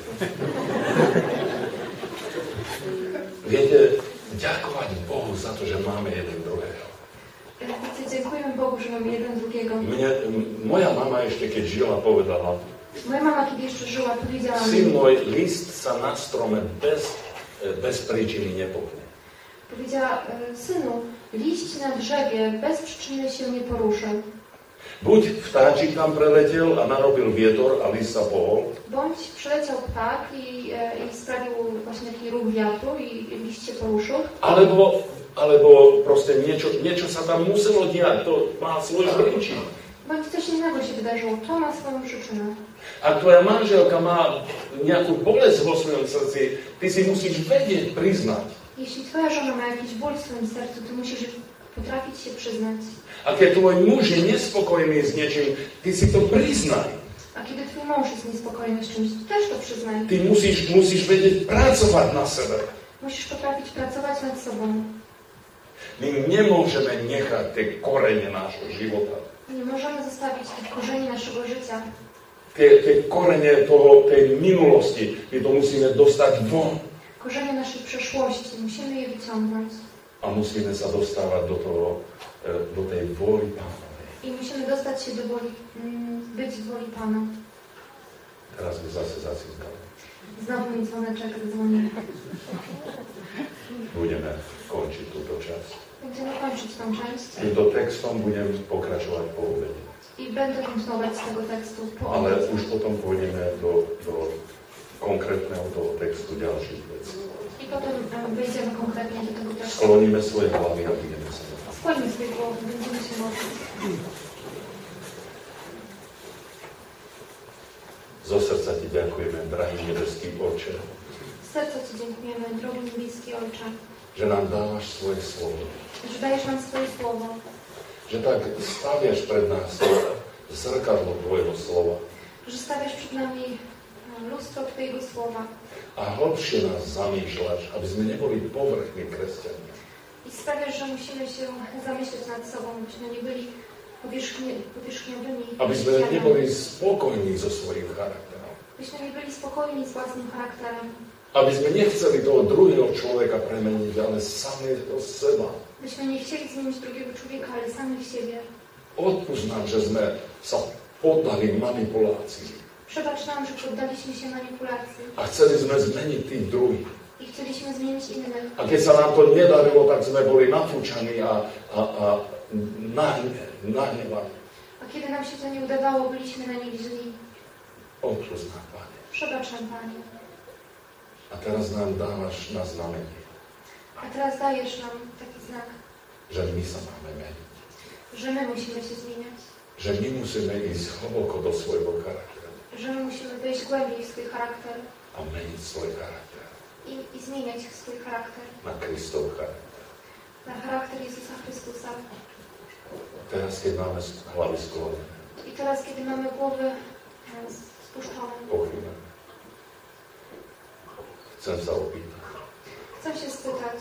Viete, ďakovať Bohu za to, že máme jeden druhého. Wiecie, dziękujemy Bogu, że mamy jeden drugiego. Mne, moja mama ešte, keď žila, povedala, Moja mama, kiedy jeszcze żyła, powiedziała syn mi, môj, list sa na strome bez, bez príčiny nepohne. powiedziała, synu, liść na drzewie bez przyczyny się nie poruszy. Buď vtáčik tam preletel a narobil vietor a list sa pohol, Bądź przyleciał ptak i, e, i sprawił właśnie taki ruch wiatru i liść się poruszył. alebo, alebo proste niečo, niečo sa tam muselo diať, to má svoj príčin. Bądź coś innego się wydarzyło, to ma swoją przyczynę. Ak tvoja manželka má nejakú bolesť vo svojom srdci, ty si musíš vedieť, priznať. Jeśli twoja żona ma jakiś ból w swoim sercu, to musisz potrafić się przyznać. A keď tvoj muž je nespokojný s niečím, ty si to priznaj. A kiedy twój mąż jest niespokojny z czymś, to też to przyznaj. Ty musíš, musíš vedieť pracovať na sebe. Musisz potrafić pracować nad sobą. My nemôžeme nechať tie korene nášho života. Nie możemy zostawić tych korzeni naszego życia. Tie, tie korene toho, tej minulosti, my to musíme dostať von. Korzenie naszej przeszłości. Musimy je wyciągnąć. A musíme sa dostávať do, toho, do tej vôli Pánovej. I musimy dostać się do woli, być w woli Pana. Teraz by zase zacískali. Znowu mi dzwoneczek dzwoni. Budeme končiť túto časť. Będziemy kończyć tą część. Týmto textom budem pokračovať po obede. I będę kontynuować z tego tekstu po Ale obiedzie. už potom pôjdeme do, do konkrétneho toho textu ďalších vecí. I potem e, wejdziemy konkretnie do tego tekstu. Skloníme svoje hlavy a budeme sa modliť. Składnie swoje głowy, będziemy się modlić. Zo srdca Ti ďakujeme, drahý nebeský Otče, Z serca Ci dziękujemy, drogi niebieski Ojcze, že nám dávaš svoje slovo. że dajesz nam swoje słowo, Že tak staviaš pred nás zrkadlo Tvojho slova że stawiasz przed nami lustro Twojego słowa a hlbšie nás zamýšľaš, aby sme neboli povrchní kresťania. i sprawiasz, że musimy się zamyśleć nad sobą, byśmy nie byli powierzchni, powierzchniowymi. Aby sme neboli spokojní so svojím charakterom. Byśmy nie byli spokojni z własnym charakterem. Aby sme nechceli toho druhého človeka premeniť, ale samého seba. Byśmy nie chcieli zmienić drugiego człowieka, ale samych siebie. Odpúšť nám, že sme sa poddali manipulácii. Przebacz nam, że poddaliśmy się manipulacji. A chceli sme zmeniť tých druhých. I chcieliśmy zmienić innych. A keď sa nám to nedarilo, tak sme boli nafúčaní a, a, a nahnevaní. A kiedy nam się to nie udawało, byliśmy na nich źli. Odpúšť nám, Pane. Przebacz nam, Panie. A teraz nám dávaš na znamenie, A teraz dajesz nam taki znak, že my sa máme meniť. że my musimy się zmieniać. Že my musíme ísť hlboko do svojho charakteru Że my musimy wejść głębiej w swój charakter a meniť svoj charakter i, i zmieniać swój charakter na Kristov charakter. na charakter Jezusa Chrystusa. Teraz, keď máme hlavy sklonené, I teraz, kiedy mamy głowy e, spuszczone, pochýlené, chcem sa opýtať. chcę się spytać,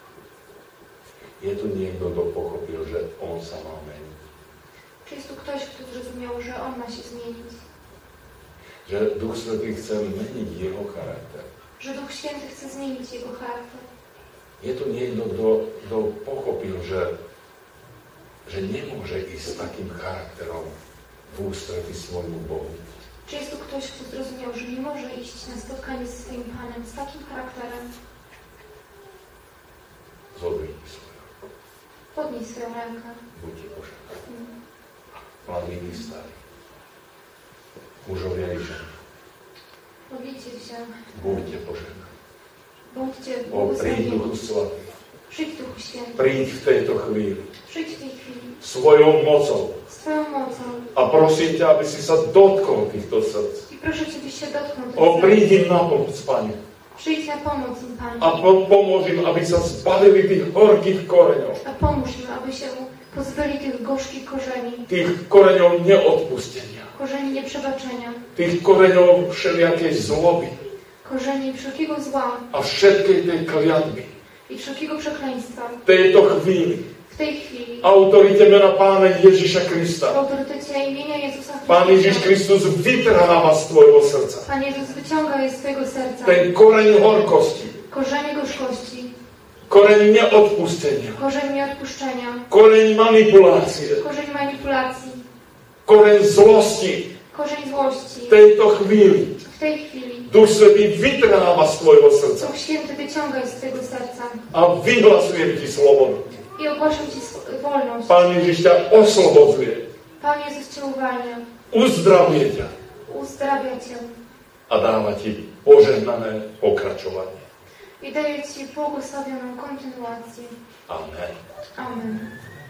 Je tu niekto, kto pochopil, že on sa má meniť? czy jest tu ktoś, kto zrozumiał, że On ma się zmienić? Že Duch Svätý chce meniť jeho charakter. Że Duch Święty chce zmienić jego charakter? Je tu niekto, kto, kto pochopil, že, že nemôže ísť s takým charakterom v ústretí svojmu Bohu? Czy jest tu ktoś, kto zrozumiał, że nie może iść na spotkanie ze swoim Panem z takim charakterem? Zodvihni svoju. Podnieś swoją rękę. Buďte požehnaní. Mladí i starí. Mužovia i ženy. Modlite się. Buďte požehnaní. Bądźcie O, príď błogosławieni. Duchu Svatý. Przyjdź Duchu Święty. Príď v tejto chvíli. Przyjdź w tej chwili. Svojou mocou. Z Twoją mocą. A prosím ťa, aby si sa dotkol týchto srdc. I proszę Cię, byś się dotknął tych O, serc. príď im na pomoc, Pane. Przyjdź na pomoc im, Panie. A po- pomôž im, aby sa zbavili tých horkých koreňov. A pomóż im, aby się pozbyli tych gorzkich korzeni. Tých koreňov neodpustenia. Korzeni nieprzebaczenia. Tých koreňov všelijakej zloby. Korzeni wszelkiego zła A všetkej tej kliatby. i wszelkiego przekleństwa. V tejto chvíli. W tej chwili. Autorite mena Pána Ježiša W Krista. autorytecie imienia Jezusa Pán Ježiš Chrystusa. Kristus vytrháva z tvojho srdca. Pan Jezus wyciąga je z Twojego serca. Ten koreň horkosti. Korzenie gorzkości. Koreň neodpustenia. Korzeń nieodpuszczenia. Koreň manipulácie. Korzeń manipulacji. Koreň zlosti. Korzeń złości. V tejto chvíli. W tej chwili. Duch Svätý vytrháva z tvojho srdca. Duch Święty wyciąga je z Twojego serca. A vyhlasujem ti slobodu. I ogłaszam Ci sw- wolność. Pán Ježiš ťa oslobodzuje. Pan Jezus Cię uwalnia. Uzdravuje ťa. Uzdrawia Cię. A dáva ti požehnané pokračovanie. I daje Ci błogosławioną kontynuację. Amen. Amen.